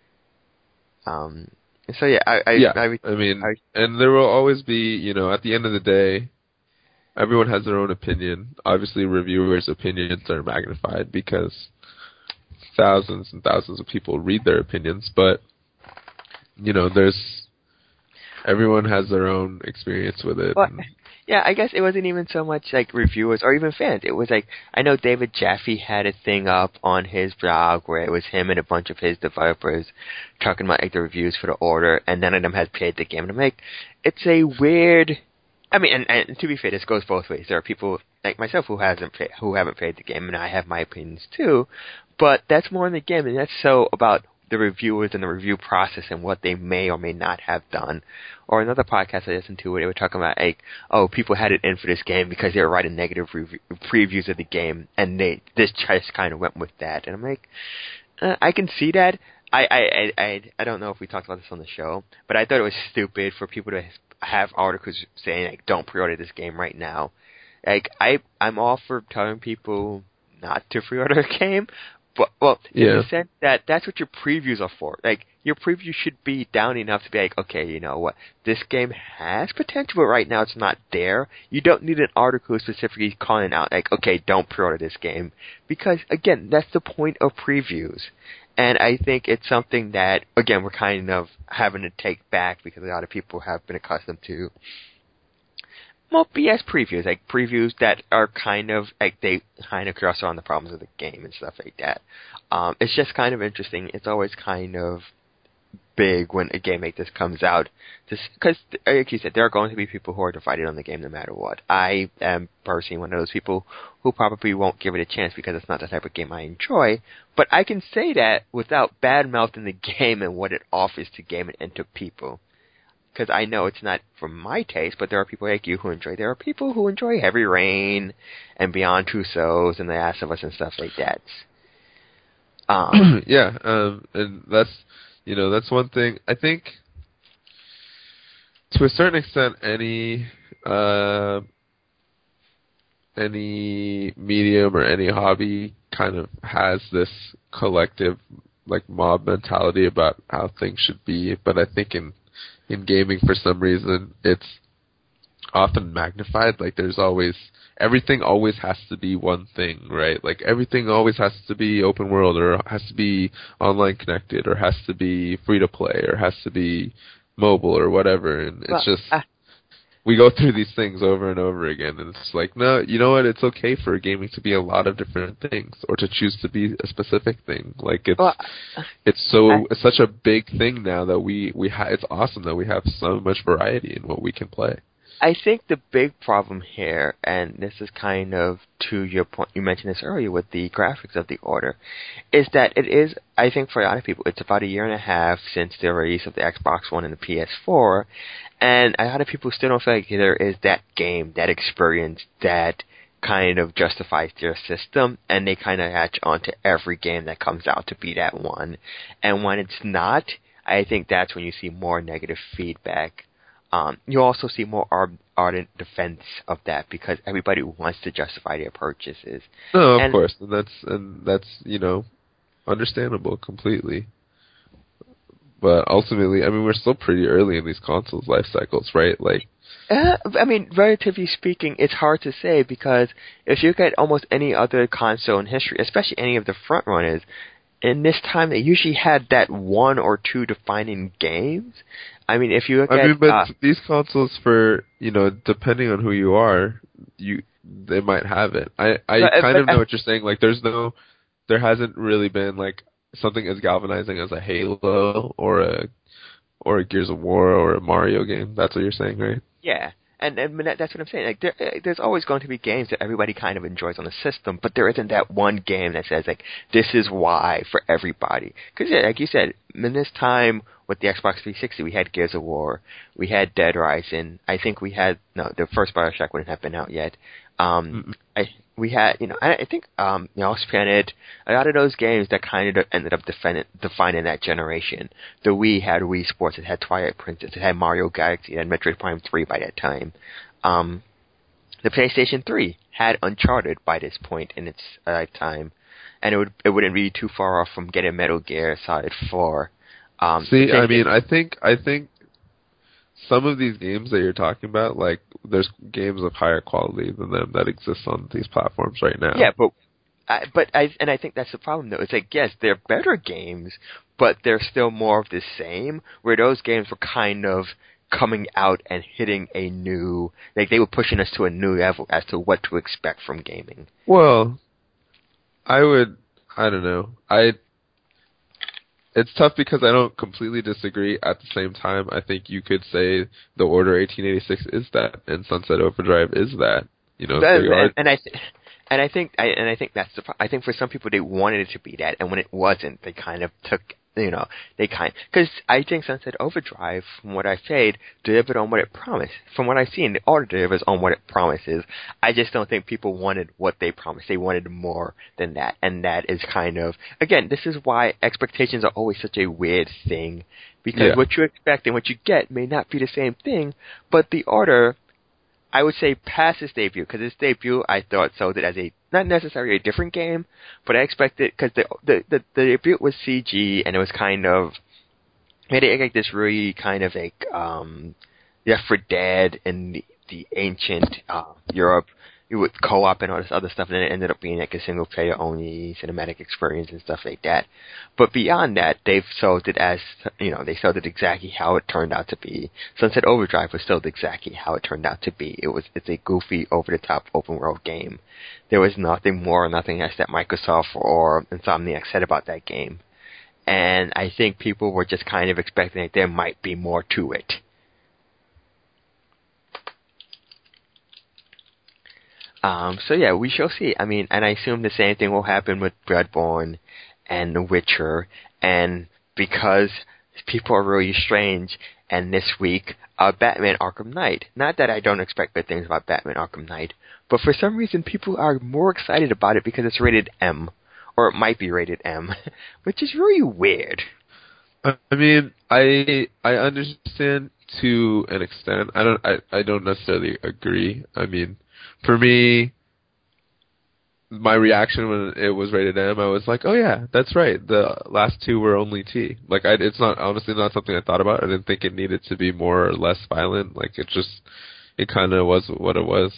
So yeah, and there will always be, at the end of the day, everyone has their own opinion. Obviously, reviewers' opinions are magnified because thousands and thousands of people read their opinions. But everyone has their own experience with it. Well, yeah, I guess it wasn't even so much like reviewers or even fans. It was like, I know David Jaffe had a thing up on his blog where it was him and a bunch of his developers talking about, like, the reviews for the Order, and none of them had played the game. And I'm like, it's a weird. And to be fair, this goes both ways. There are people like myself who haven't played the game, and I have my opinions too. But that's more in the game, and that's so about the reviewers and the review process and what they may or may not have done. Or another podcast I listened to where they were talking about, like, oh, people had it in for this game because they were writing negative previews of the game, and this just kind of went with that. And I'm like, I can see that. I don't know if we talked about this on the show, but I thought it was stupid for people to have articles saying, like, don't pre-order this game right now. Like, I'm all for telling people not to pre-order a game, but, well, in the sense that that's what your previews are for. Like, your preview should be down enough to be like, okay, you know what, this game has potential, but right now it's not there. You don't need an article specifically calling out, like, okay, don't pre-order this game. Because, again, that's the point of previews. And I think it's something that, again, we're kind of having to take back because a lot of people have been accustomed to, well, BS previews, like previews that are kind of, like, they kind of cross on the problems of the game and stuff like that. It's just kind of interesting. It's always kind of big when a game like this comes out, because, like you said, there are going to be people who are divided on the game no matter what. I am personally one of those people who probably won't give it a chance because it's not the type of game I enjoy, but I can say that without bad-mouthing the game and what it offers to game and to people. because I know it's not for my taste, but there are people like you who enjoy. There are people who enjoy Heavy Rain and Beyond Two Souls and The Last of Us and stuff like that. Yeah, and that's one thing. I think to a certain extent, any medium or any hobby kind of has this collective, like, mob mentality about how things should be. But I think in gaming, for some reason, it's often magnified. Like, everything always has to be one thing, right? Like, everything always has to be open world, or has to be online connected, or has to be free to play, or has to be mobile, or whatever. And it's just, we go through these things over and over again, and it's like, no, you know what? It's okay for gaming to be a lot of different things, or to choose to be a specific thing. Like, it's such a big thing now that it's awesome that we have so much variety in what we can play. I think the big problem here, and this is kind of to your point, you mentioned this earlier with the graphics of the Order, is that it is, I think for a lot of people, it's about 1.5 years since the release of the Xbox One and the PS4, and a lot of people still don't feel like there is that game, that experience, that kind of justifies their system, and they kind of latch onto every game that comes out to be that one. And when it's not, I think that's when you see more negative feedback. You also see more ardent defense of that because everybody wants to justify their purchases. No, of course, and that's understandable completely. But ultimately, I mean, we're still pretty early in these consoles' life cycles, right? Like, I mean, relatively speaking, it's hard to say because if you look at almost any other console in history, especially any of the front runners, in this time they usually had that one or two defining games. I mean, if you look but these consoles, for depending on who you are, they might have it. I kind of know what you're saying. Like, there hasn't really been like something as galvanizing as a Halo or a Gears of War or a Mario game. That's what you're saying, right? Yeah. And that's what I'm saying. Like, there's always going to be games that everybody kind of enjoys on the system, but there isn't that one game that says, like, this is why for everybody. Because, like you said, in this time with the Xbox 360, we had Gears of War, we had Dead Rising, I think we had, no, the first BioShock wouldn't have been out yet. We had, I think, Lost Planet, a lot of those games that kind of ended up defining that generation. The Wii had Wii Sports, it had Twilight Princess, it had Mario Galaxy, it had Metroid Prime 3 by that time. The PlayStation 3 had Uncharted by this point in its lifetime, and it wouldn't be too far off from getting Metal Gear Solid 4. I mean, I think some of these games that you're talking about, like, there's games of higher quality than them that exist on these platforms right now. Yeah, I think that's the problem, though. It's like, yes, they're better games, but they're still more of the same, where those games were kind of coming out and hitting a new, like, they were pushing us to a new level as to what to expect from gaming. Well, I don't know. It's tough because I don't completely disagree. At the same time, I think you could say The Order 1886 is that, and Sunset Overdrive is that. I think that's the. I think for some people they wanted it to be that, and when it wasn't, they kind of took. Because I think Sunset Overdrive, from what I've said, delivered on what it promised. From what I've seen, the Order delivers on what it promises. I just don't think people wanted what they promised. They wanted more than that. And that is kind of, again, this is why expectations are always such a weird thing. Because what you expect and what you get may not be the same thing, but the Order, I would say, past its debut, because its debut, I thought, sold it as not necessarily a different game, but I expected, because the debut was CG, and it was kind of, made it like this really kind of like, Left 4 Dead in the ancient Europe, with co-op and all this other stuff, and then it ended up being like a single-player only cinematic experience and stuff like that. But beyond that, they've sold it as, they sold it exactly how it turned out to be. Sunset Overdrive was sold exactly how it turned out to be. It's a goofy, over-the-top, open-world game. There was nothing more or nothing less that Microsoft or Insomniac said about that game. And I think people were just kind of expecting that there might be more to it. So yeah, we shall see. I mean, and I assume the same thing will happen with Bloodborne and The Witcher, and because people are really strange, and this week, Batman Arkham Knight. Not that I don't expect good things about Batman Arkham Knight, but for some reason people are more excited about it because it's rated M, or it might be rated M, which is really weird. I mean, I understand to an extent. I don't necessarily agree. I mean, for me, my reaction when it was rated M, I was like, oh yeah, that's right. The last two were only T. Like, it's not, honestly not something I thought about. I didn't think it needed to be more or less violent. Like, it kind of was what it was.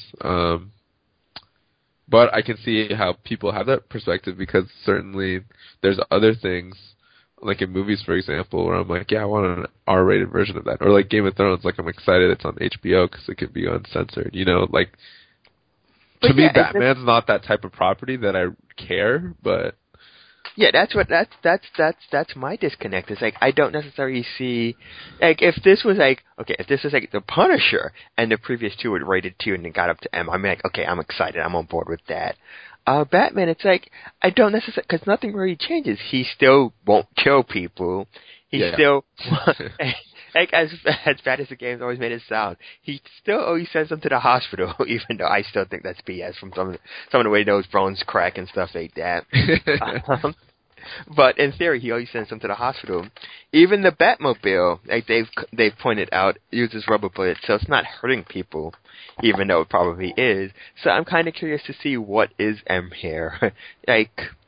But I can see how people have that perspective, because certainly there's other things, like in movies, for example, where I'm like, yeah, I want an R-rated version of that. Or like Game of Thrones, like I'm excited it's on HBO because it could be uncensored. You know, like, to me, Batman's not that type of property that I care, but yeah, that's my disconnect. It's like I don't necessarily see, like, if this was like The Punisher and the previous two were rated 2 and it got up to M, I'm like, okay, I'm excited, I'm on board with that. Batman, it's like I don't necessarily, because nothing really changes. He still won't kill people. He still. Like, as bad as the game's always made it sound, he still always sends them to the hospital, even though I still think that's BS from some of the way those bones crack and stuff like that. But in theory, he always sends them to the hospital. Even the Batmobile, like they've pointed out, uses rubber bullets, so it's not hurting people, even though it probably is. So I'm kind of curious to see what is M here. Like,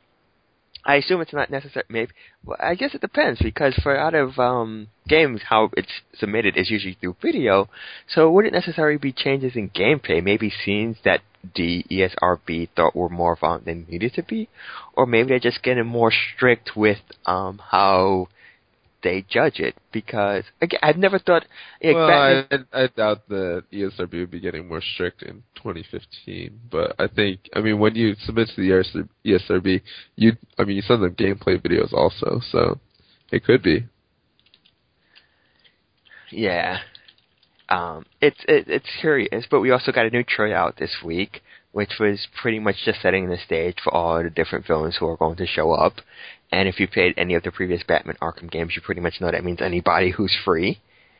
I assume it's not necessary. Maybe. Well, I guess it depends, because for out of games, how it's submitted is usually through video. So it wouldn't necessarily be changes in gameplay. Maybe scenes that the ESRB thought were more violent than needed to be, or maybe they're just getting more strict with how they judge it. Because again, I've never thought. Well, I doubt the ESRB would be getting more strict in 2015. But I think, I mean, when you submit to the ESRB, you send them gameplay videos also, so it could be. Yeah, it's curious, but we also got a new trailer out this week, which was pretty much just setting the stage for all the different villains who are going to show up. And if you played any of the previous Batman Arkham games, you pretty much know that means anybody who's free.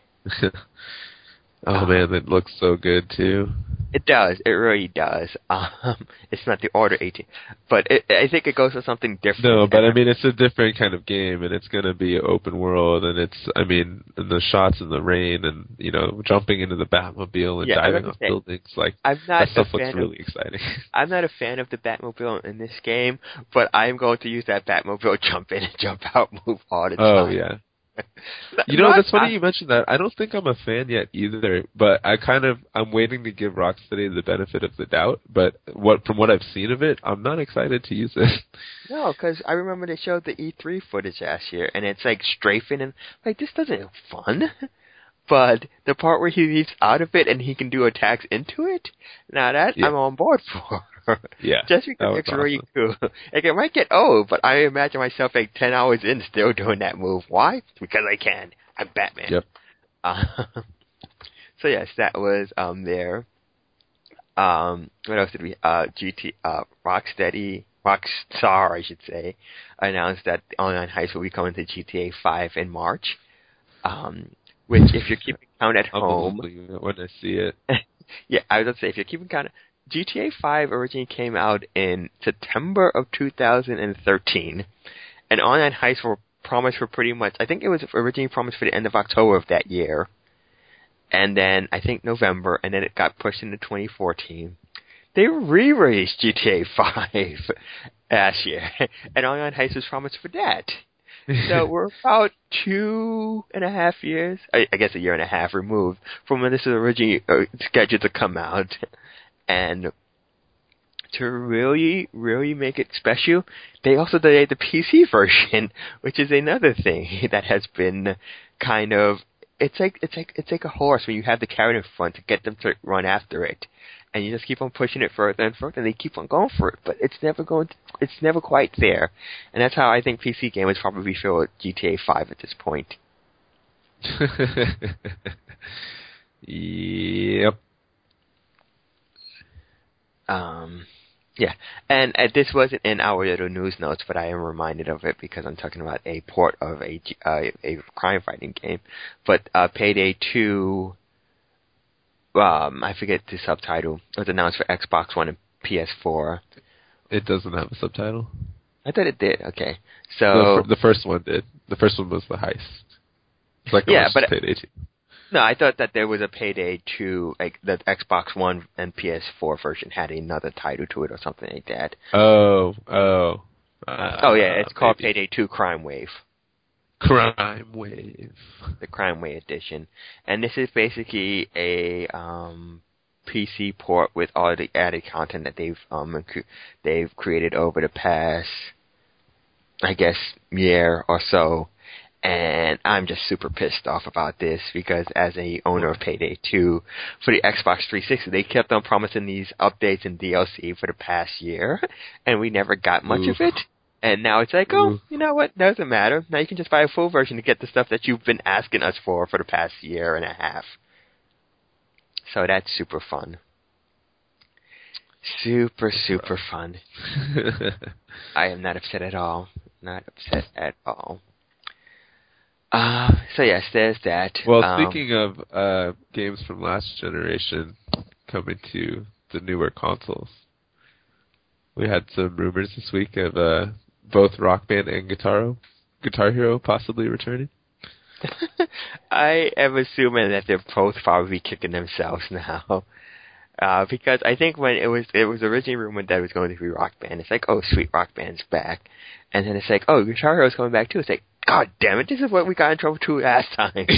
Oh man, it looks so good too. It does. It really does. It's not the Order 18, but I think it goes for something different. No, but I mean, it's a different kind of game, and it's going to be open world, and and the shots in the rain, and jumping into the Batmobile and diving off buildings, like that stuff looks really exciting. I'm not a fan of the Batmobile in this game, but I'm going to use that Batmobile jump in and jump out move all the time. Oh yeah. That's funny you mentioned that. I don't think I'm a fan yet either, but I'm waiting to give Rocksteady the benefit of the doubt. But from what I've seen of it, I'm not excited to use it. No, because I remember they showed the E3 footage last year, and it's like strafing, and like, this doesn't look fun. But the part where he leaps out of it and he can do attacks into it, now that I'm on board for. Yeah, just because it's really cool. Like, it might get old, but I imagine myself like 10 hours in still doing that move. Why? Because I can. I'm Batman. Yep. So yes, that was there. What else did we? Rockstar, I should say, announced that Online Heist will be coming to GTA 5 in March. Which, if you're keeping count at home, when I see it, yeah, I was going to say, if you're keeping count. GTA 5 originally came out in September of 2013, and Online Heist were promised for pretty much, I think it was originally promised for the end of October of that year, and then I think November, and then it got pushed into 2014. They re-released GTA 5 last year, and Online Heist was promised for that. So we're about 2.5 years, I guess a year and a half removed from when this was originally scheduled to come out. And to really, really make it special, they also delayed the PC version, which is another thing that has been kind of, it's like a horse when you have the carrot in front to get them to run after it, and you just keep on pushing it further and further, and they keep on going for it, but it's never quite there. And that's how I think PC gamers probably feel with GTA 5 at this point. Yep. Yeah, and this wasn't in our little news notes, but I am reminded of it because I'm talking about a port of a crime fighting game. But Payday 2, I forget the subtitle, was announced for Xbox One and PS4. It doesn't have a subtitle. I thought it did. Okay, so The first one did. The first one was the heist. It's like yeah, but Payday 2. no, I thought that there was a Payday 2, like the Xbox One and PS4 version had another title to it or something like that. Oh. Oh yeah, it's called Maybe. Payday 2 Crime Wave. Crime Wave. The Crime Wave edition. And this is basically a PC port with all the added content that they've created over the past, I guess, year or so. And I'm just super pissed off about this because as a owner of Payday 2 for the Xbox 360, they kept on promising these updates and DLC for the past year, and we never got much of it. And now it's like, oh, you know what? Doesn't matter. Now you can just buy a full version to get the stuff that you've been asking us for the past year and a half. So that's super fun. Super fun. I am not upset at all. Not upset at all. So yes, there's that. Well, speaking of games from last generation coming to the newer consoles, we had some rumors this week of both Rock Band and Guitar Hero possibly returning. I am assuming that they're both probably kicking themselves now. Because I think when it was originally rumored that it was going to be Rock Band, it's like, oh, sweet, Rock Band's back. And then it's like, oh, Guitar Hero's coming back too. It's like, God damn it, this is what we got in trouble to last time.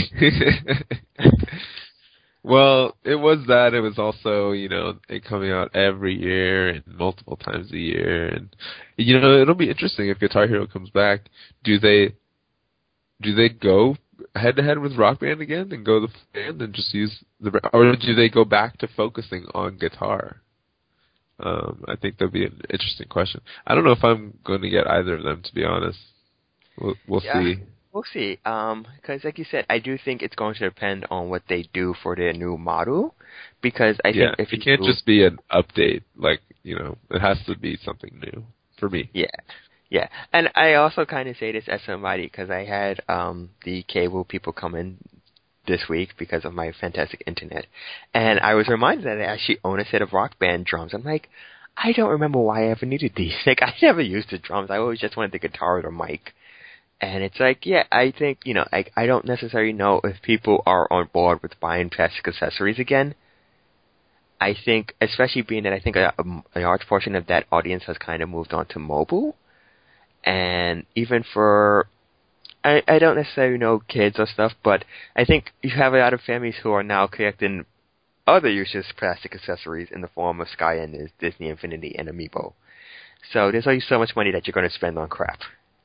Well, it was that. It was also, it coming out every year and multiple times a year. And, it'll be interesting if Guitar Hero comes back. Do they go head-to-head with Rock Band again and go the band and just use or do they go back to focusing on guitar? I think that'd be an interesting question. I don't know if I'm going to get either of them, to be honest. We'll see. We'll see. Because like you said, I do think it's going to depend on what they do for their new model. Because I think if it can't just be an update. Like, it has to be something new for me. Yeah. And I also kind of say this as somebody because I had the cable people come in this week because of my fantastic internet, and I was reminded that I actually own a set of Rock Band drums. I'm like, I don't remember why I ever needed these. Like, I never used the drums. I always just wanted the guitar or the mic. And it's like, yeah, I think, I don't necessarily know if people are on board with buying plastic accessories again. I think, especially being that I think a large portion of that audience has kind of moved on to mobile. And even for, I don't necessarily know kids or stuff, but I think you have a lot of families who are now collecting other useless plastic accessories in the form of Skyenders, Disney Infinity, and Amiibo. So there's only so much money that you're going to spend on crap.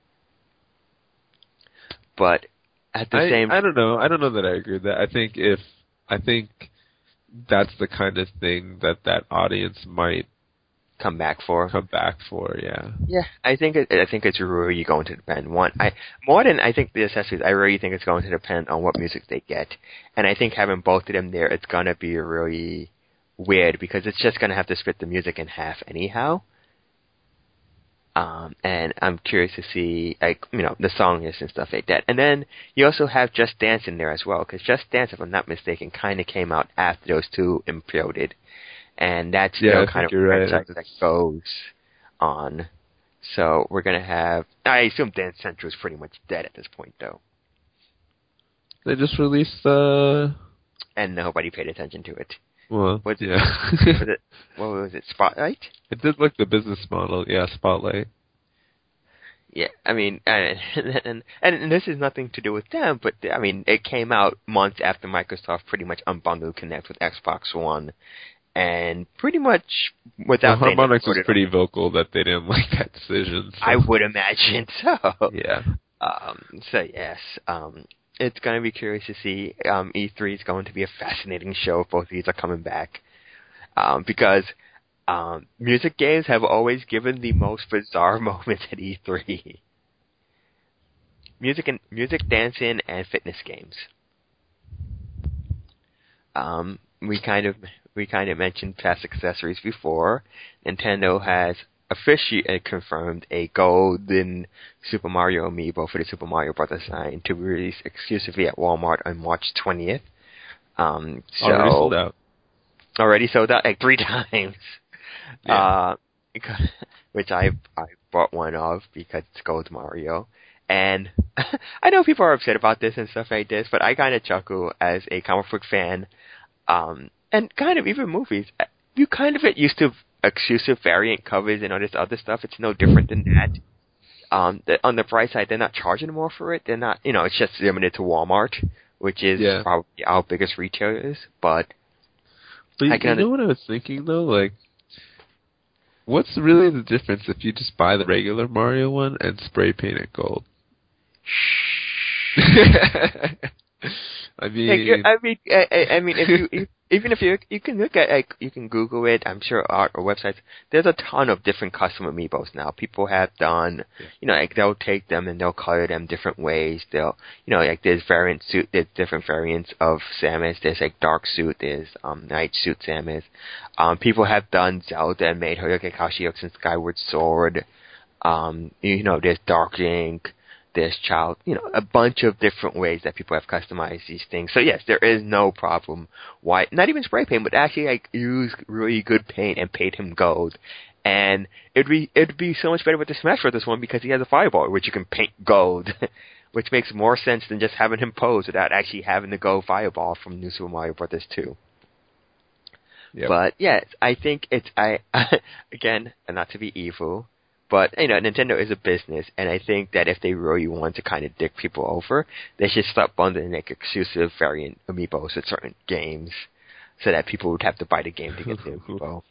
But at the same, I don't know. I don't know that I agree with that. I think that's the kind of thing that audience might come back for. Yeah. Yeah, I think it's really going to depend. More than I think the accessories, I really think it's going to depend on what music they get. And I think having both of them there, it's going to be really weird because it's just going to have to split the music in half anyhow. And I'm curious to see, the song list and stuff like that. And then you also have Just Dance in there as well, because Just Dance, if I'm not mistaken, kind of came out after those two imploded. And that's still kind of a franchise that goes on. So we're going to have, I assume Dance Central is pretty much dead at this point, though. They just released, and nobody paid attention to it. Well, what was it, Spotlight? It did look the business model, Spotlight. Yeah, I mean, and this is nothing to do with them, but I mean, it came out months after Microsoft pretty much unbundled Kinect with Xbox One, and pretty much without. Well, Harmonix was pretty vocal that they didn't like that decision. So. I would imagine so. Yeah. So yes, it's going to be curious to see. E3 is going to be a fascinating show if both of these are coming back, because music games have always given the most bizarre moments at E3. Music, dancing, and fitness games. We kind of we kind of mentioned past accessories before. Nintendo has officially confirmed a golden Super Mario amiibo for the Super Mario Bros. Line to be released exclusively at Walmart on March 20th. Already sold out. Already sold out like 3 times. Yeah. Which I bought one of because it's Gold Mario. And I know people are upset about this and stuff like this, but I kind of chuckle as a comic book fan, and kind of even movies. You kind of get used to exclusive variant covers and all this other stuff. It's no different than that. On the bright side, they're not charging more for it. They're not, it's just limited to Walmart, which is probably our biggest retailers. But you know what I was thinking though? Like, what's really the difference if you just buy the regular Mario one and spray paint it gold? I mean, if you can look at, you can Google it. I'm sure art or websites. There's a ton of different custom amiibos now. People have done, they'll take them and they'll color them different ways. They'll, there's there's different variants of Samus. There's like dark suit. There's night suit Samus. People have done Zelda and made her look like how she looks in Skyward Sword. There's Dark Link. There's Child, a bunch of different ways that people have customized these things. So yes, there is no problem why, not even spray paint, but actually use really good paint and paint him gold. And it'd be so much better with the Smash Bros. One because he has a fireball, which you can paint gold, which makes more sense than just having him pose without actually having the gold fireball from New Super Mario Bros. 2. Yep. But yes, I think again, not to be evil, but, Nintendo is a business, and I think that if they really want to kind of dick people over, they should stop bundling exclusive variant amiibos with certain games, so that people would have to buy the game to get the amiibo.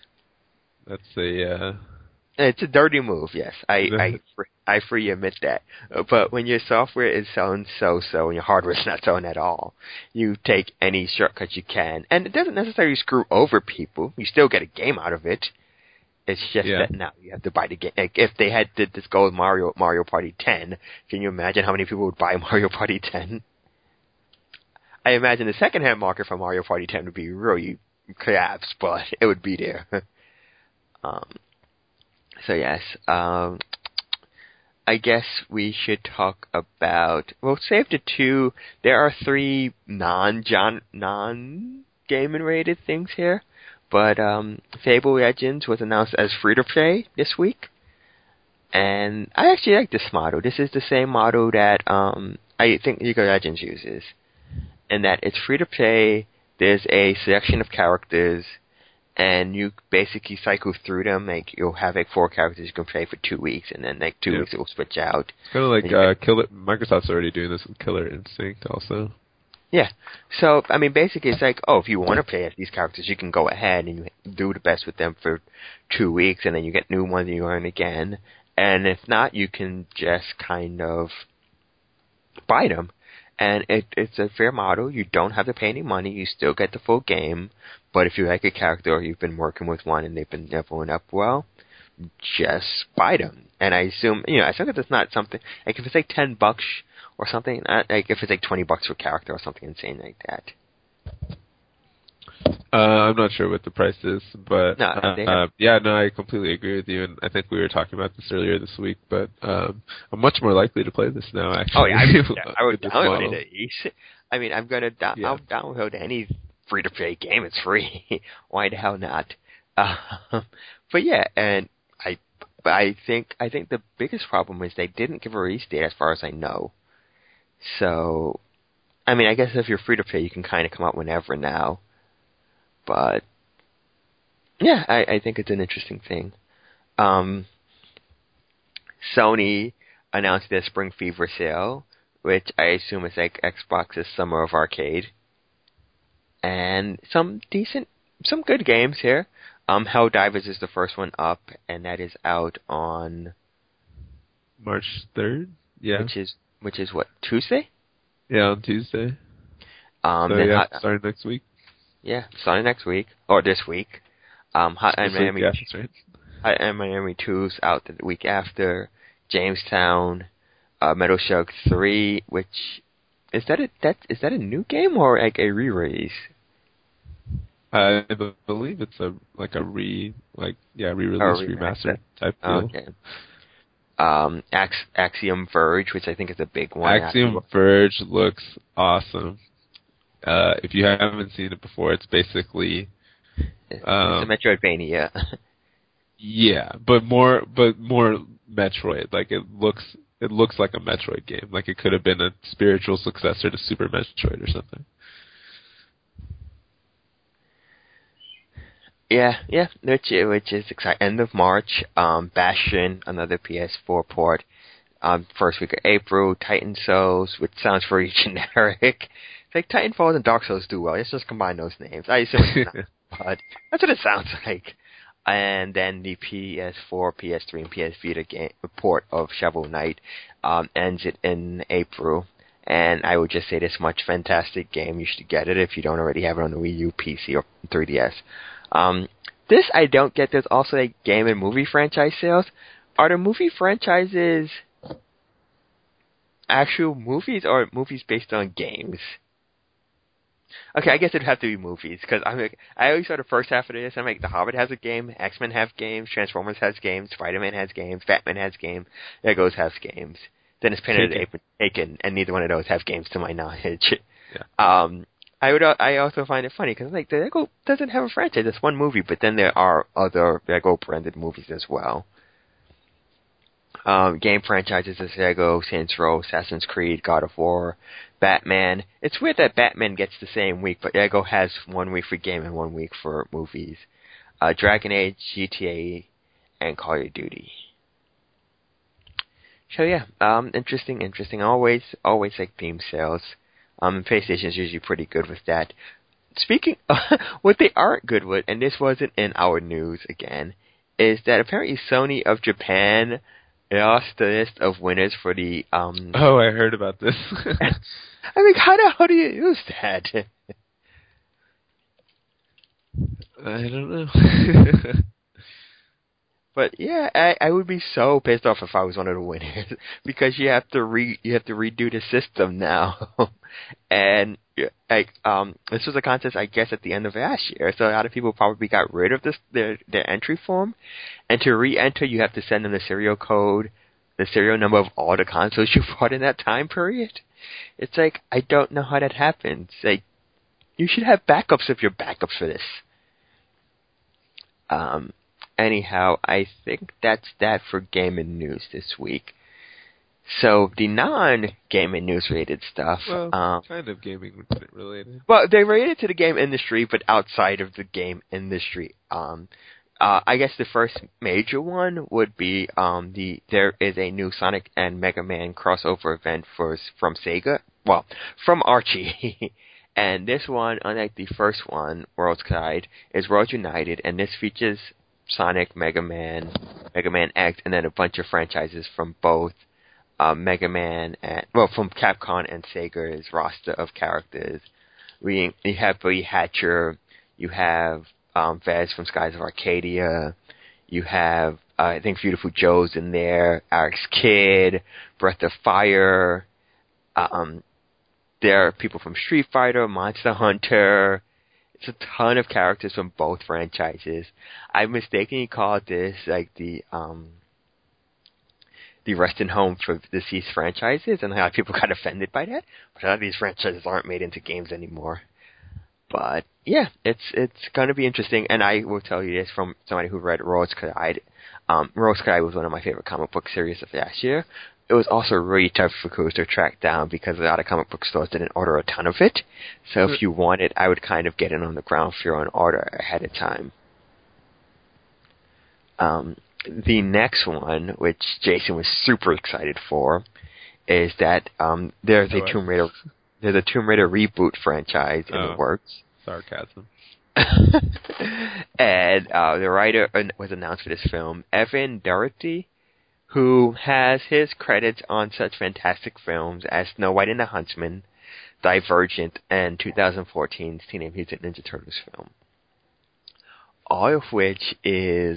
It's a dirty move, yes. I freely admit that. But when your software is selling so-so and your hardware is not selling at all, you take any shortcuts you can, and it doesn't necessarily screw over people. You still get a game out of it. It's just that now you have to buy the game. Like, if they did this gold Mario Party 10, can you imagine how many people would buy Mario Party 10? I imagine the second-hand market for Mario Party 10 would be really collapsed, but it would be there. So yes, I guess we should talk about. We'll save the 2. There are 3 non-gaming related things here. But Fable Legends was announced as free-to-play this week. And I actually like this model. This is the same model that I think League of Legends uses. And that it's free-to-play, there's a selection of characters, and you basically cycle through them. Like, you'll have 4 characters you can play for 2 weeks, and then 2 weeks it will switch out. It's kind of like Microsoft's already doing this with Killer Instinct also. Yeah. So, I mean, basically it's like, if you want to play as these characters, you can go ahead and you do the best with them for 2 weeks, and then you get new ones and you learn again. And if not, you can just kind of buy them. And it's a fair model. You don't have to pay any money. You still get the full game. But if you like a character or you've been working with one and they've been leveling up well, just buy them. And I assume, I think it's not something, like if it's like $10 or something, like if it's like $20 per character or something insane like that. I'm not sure what the price is, but I completely agree with you, and I think we were talking about this earlier this week, but I'm much more likely to play this now, actually. Oh, yeah, I would download it. I mean, I'm going to I'll download any free-to-play game. It's free. Why the hell not? But yeah, and I think the biggest problem is they didn't give a release date as far as I know. So, I mean, I guess if you're free-to-play, you can kind of come out whenever now. But, yeah, I think it's an interesting thing. Sony announced their Spring Fever sale, which I assume is like Xbox's Summer of Arcade. And some good games here. Helldivers is the first one up, and that is out on March 3rd? Yeah. Which is what, Tuesday? Yeah, on Tuesday. Starting next week. Yeah, starting next week, or this week. Hotline Miami, right. Hotline Miami 2's out the week after. Jamestown, Metal Slug 3, which is that a new game or like a re-release? I believe it's a re-release, remaster remaster. type deal. Okay. Axiom Verge, which I think is a big one. Axiom Verge looks awesome. If you haven't seen it before, it's basically it's a Metroidvania. Yeah, but more Metroid. Like it looks like a Metroid game. Like it could have been a spiritual successor to Super Metroid or something. Yeah, which is exciting. End of March, Bastion, another PS4 port. First week of April, Titan Souls, which sounds very generic. It's like Titanfall and Dark Souls do well. Let's just combine those names. I assume it's not, but that's what it sounds like. And then the PS4, PS3, and PS Vita game port of Shovel Knight ends it in April. And I would just say this much: fantastic game. You should get it if you don't already have it on the Wii U, PC, or 3DS. This I don't get. There's also a game and movie franchise sales. Are the movie franchises actual movies or movies based on games? Okay, I guess it'd have to be movies, because I always saw the first half of this. I'm like, The Hobbit has a game, X-Men have games, Transformers has games, Spider-Man has games, Batman has games, Legos has games. Then it's Taken, and neither one of those have games to my knowledge. Yeah. I also find it funny, because like, the Lego doesn't have a franchise. It's one movie, but then there are other Lego branded movies as well. Game franchises is Lego, Saints Row, Assassin's Creed, God of War, Batman. It's weird that Batman gets the same week, but Lego has 1 week for game and 1 week for movies. Dragon Age, GTA, and Call of Duty. So yeah, interesting. Always like theme sales. PlayStation's usually pretty good with that. Speaking of, what they aren't good with, and this wasn't in our news again, is that apparently Sony of Japan lost the list of winners for the Oh, I heard about this. I mean, how do you use that? I don't know. But yeah, I would be so pissed off if I was one of the winners, because you have to redo the system now. And this was a contest, I guess, at the end of last year, so a lot of people probably got rid of their entry form, and to re-enter you have to send them the serial code, the serial number of all the consoles you bought in that time period. It's like, I don't know how that happens. Like, you should have backups of your backups for this. Anyhow, I think that's that for gaming news this week. So the non-gaming news related stuff. Well, kind of gaming related. Well, they're related to the game industry, but outside of the game industry. I guess the first major one would be there is a new Sonic and Mega Man crossover event from Sega. Well, from Archie. And this one, unlike the first one, Worlds Collide, is Worlds United, and this features Sonic, Mega Man X, and then a bunch of franchises from both Mega Man from Capcom and Sega's roster of characters. You have Buddy Hatcher, you have Vez from Skies of Arcadia, you have I think Beautiful Joe's in there, Alex Kidd, Breath of Fire. There are people from Street Fighter, Monster Hunter. It's a ton of characters from both franchises. I mistakenly called this like the resting home for deceased franchises, and a lot of people got offended by that. But a lot of these franchises aren't made into games anymore. But yeah, it's going to be interesting, and I will tell you this from somebody who read Worlds Collide. Worlds Collide was one of my favorite comic book series of last year. It was also really tough for Coos to track down because a lot of comic book stores didn't order a ton of it. So if you want it, I would kind of get it on the ground floor and order ahead of time. The next one, which Jason was super excited for, is that there's a Tomb Raider reboot franchise in the works. Sarcasm. And the writer was announced for this film, Evan Doherty, who has his credits on such fantastic films as Snow White and the Huntsman, Divergent, and 2014's Teenage Mutant Ninja Turtles film. All of which is...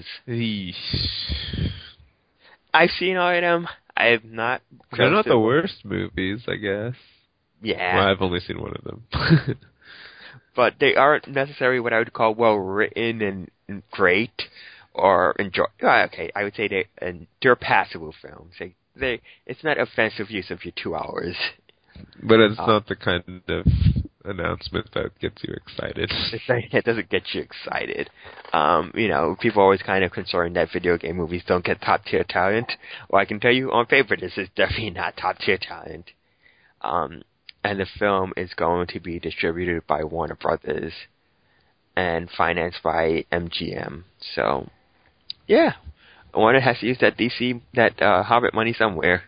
I've seen all of them. I have not... They're not the worst movies, I guess. Yeah. Well, I've only seen one of them. but they aren't necessarily what I would call well written and great or enjoy. Okay, I would say they're passable films. It's not offensive use of your 2 hours. But it's not the kind of announcement that gets you excited. It doesn't get you excited. People are always kind of concerned that video game movies don't get top-tier talent. Well, I can tell you on paper, this is definitely not top-tier talent. And the film is going to be distributed by Warner Brothers and financed by MGM. So, yeah. Warner has to use that Hobbit money somewhere.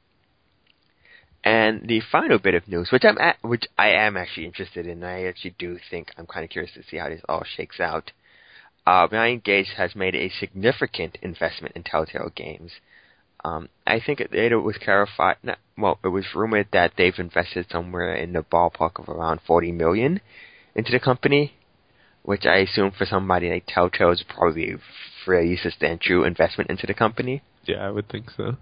And the final bit of news, which I am actually interested in, and I actually do think I'm kind of curious to see how this all shakes out. Lion Gates has made a significant investment in Telltale Games. I think it was clarified. It was rumored that they've invested somewhere in the ballpark of around $40 million into the company, which I assume for somebody like Telltale is probably a fairly substantial investment into the company. Yeah, I would think so.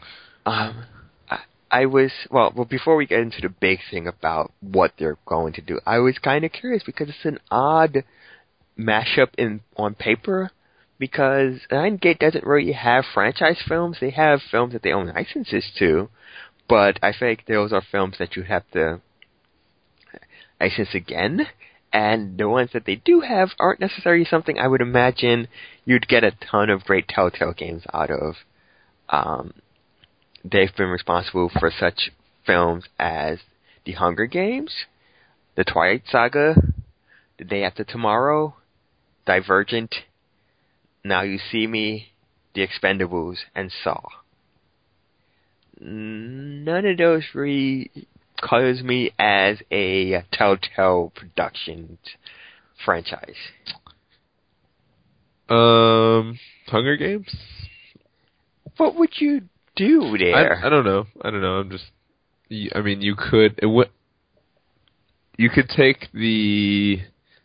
Before we get into the big thing about what they're going to do, I was kind of curious because it's an odd mashup on paper, because Lionsgate doesn't really have franchise films. They have films that they own licenses to, but I feel like those are films that you have to license again, and the ones that they do have aren't necessarily something I would imagine you'd get a ton of great Telltale games out of. They've been responsible for such films as The Hunger Games, The Twilight Saga, The Day After Tomorrow, Divergent, Now You See Me, The Expendables, and Saw. None of those really colors me as a Telltale Productions franchise. Hunger Games? What would you do there? I don't know. I'm just. I mean, you could. You could take the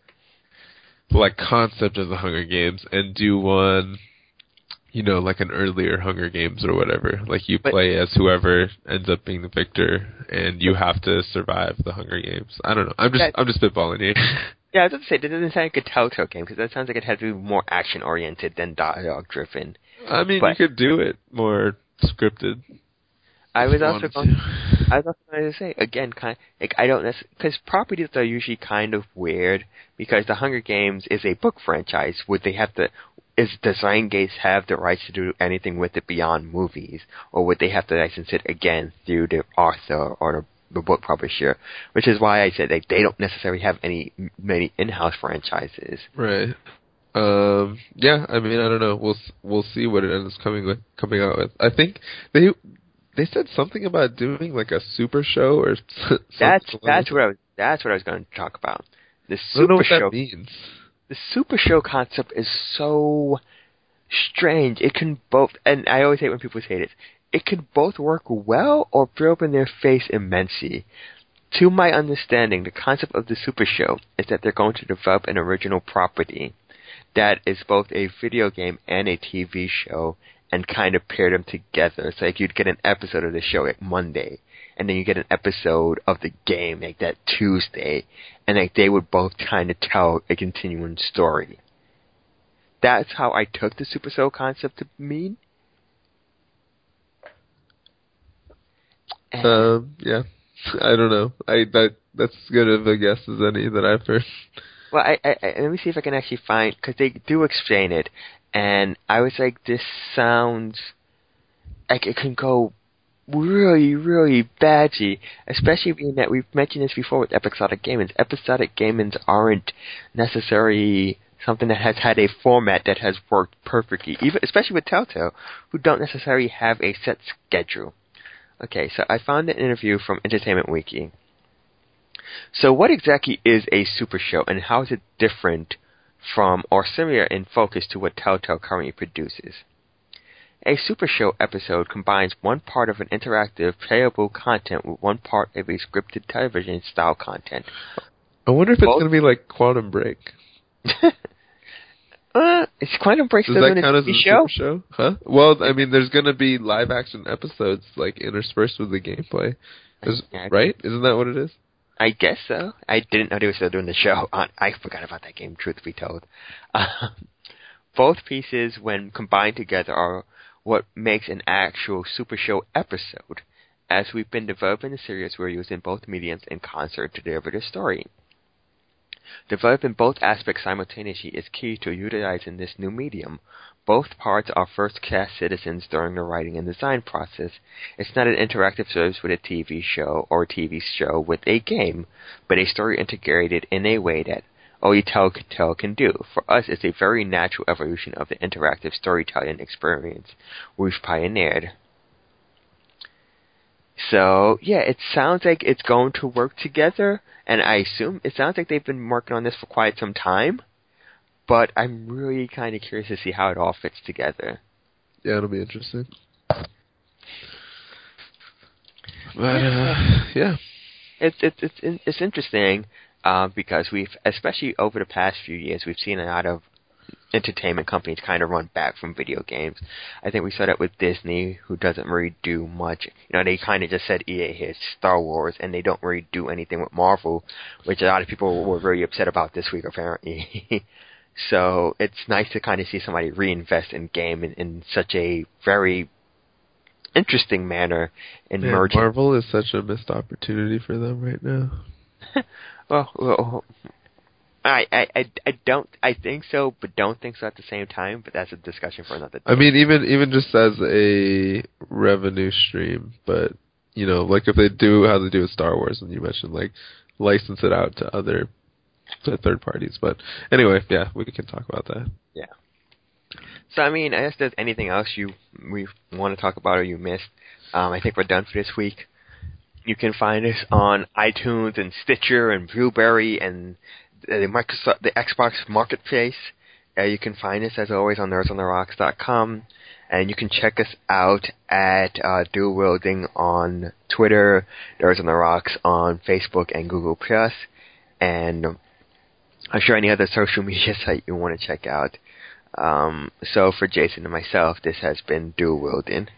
concept of the Hunger Games and do one, like an earlier Hunger Games or whatever. Like you play as whoever ends up being the victor, and you have to survive the Hunger Games. I don't know. I'm just spitballing here. Yeah, I was going to say, that doesn't sound like a Telltale game, because that sounds like it had to be more action-oriented than dialogue-driven. I mean, you could do it more scripted. I was also going to say, again, I don't necessarily, because properties are usually kind of weird, because the Hunger Games is a book franchise. Does Lionsgate have the rights to do anything with it beyond movies, or would they have to license it again through the author or the book publisher? Which is why I said they don't necessarily have many in-house franchises. Right. Yeah. I mean, I don't know. We'll see what it ends up coming out with. I think they said something about doing like a super show or something. That's what I was going to talk about. The super I don't know what show that means. The super show concept is so strange. It can both, and I always hate when people say this, it can both work well or throw up in their face immensely. To my understanding, the concept of the super show is that they're going to develop an original property that is both a video game and a TV show, and kind of pair them together. So you'd get an episode of the show Monday, and then you get an episode of the game that Tuesday, and they would both kind of tell a continuing story. That's how I took the Super Show concept to mean. Yeah, I don't know. That's as good of a guess as any that I've heard. Well, let me see if I can actually find, because they do explain it, and I was like, this sounds like it can go really, really badly, especially being that we've mentioned this before with episodic gaming. Episodic gamings aren't necessarily something that has had a format that has worked perfectly, especially with Telltale, who don't necessarily have a set schedule. Okay, so I found an interview from Entertainment Weekly. So what exactly is a super show, and how is it different from or similar in focus to what Telltale currently produces? A super show episode combines one part of an interactive, playable content with one part of a scripted television-style content. I wonder if it's going to be like Quantum Break. Is Quantum Break still does that in count a as a show? super show? Huh? Well, I mean, there's going to be live-action episodes like interspersed with the gameplay. Right? Isn't that what it is? I guess so. I didn't know they were still doing the show. I forgot about that game, truth be told. Both pieces, when combined together, are what makes an actual Super Show episode. As we've been developing the series, we're using both mediums in concert to deliver the story. Developing both aspects simultaneously is key to utilizing this new medium. Both parts are first-class citizens during the writing and design process. It's not an interactive service with a TV show or a TV show with a game, but a story integrated in a way that only Telltale can do. For us, it's a very natural evolution of the interactive storytelling experience we've pioneered. So, yeah, it sounds like it's going to work together, and I assume it sounds like they've been working on this for quite some time, but I'm really kind of curious to see how it all fits together. Yeah, it'll be interesting. But, yeah. It's interesting because we've, especially over the past few years, we've seen a lot of entertainment companies kind of run back from video games. I think we saw that with Disney, who doesn't really do much. You know, they kind of just said EA hits Star Wars, and they don't really do anything with Marvel, which a lot of people were very upset about this week, apparently. So it's nice to kind of see somebody reinvest in game in such a very interesting manner. Marvel is such a missed opportunity for them right now. well, I think so, but don't think so at the same time. But that's a discussion for another day. I mean, even just as a revenue stream, but you know, like if they do how they do with Star Wars, and you mentioned like license it out to third parties. But anyway, yeah, we can talk about that. Yeah. So I mean, if there's anything else we want to talk about or you missed, I think we're done for this week. You can find us on iTunes and Stitcher and Blueberry and the Xbox Marketplace. You can find us, as always, on nerdsontherocks.com. And you can check us out at Dual Wielding on Twitter, Nerds on the Rocks on Facebook and Google+. And I'm sure any other social media site you want to check out. So for Jason and myself, this has been Dual Wielding.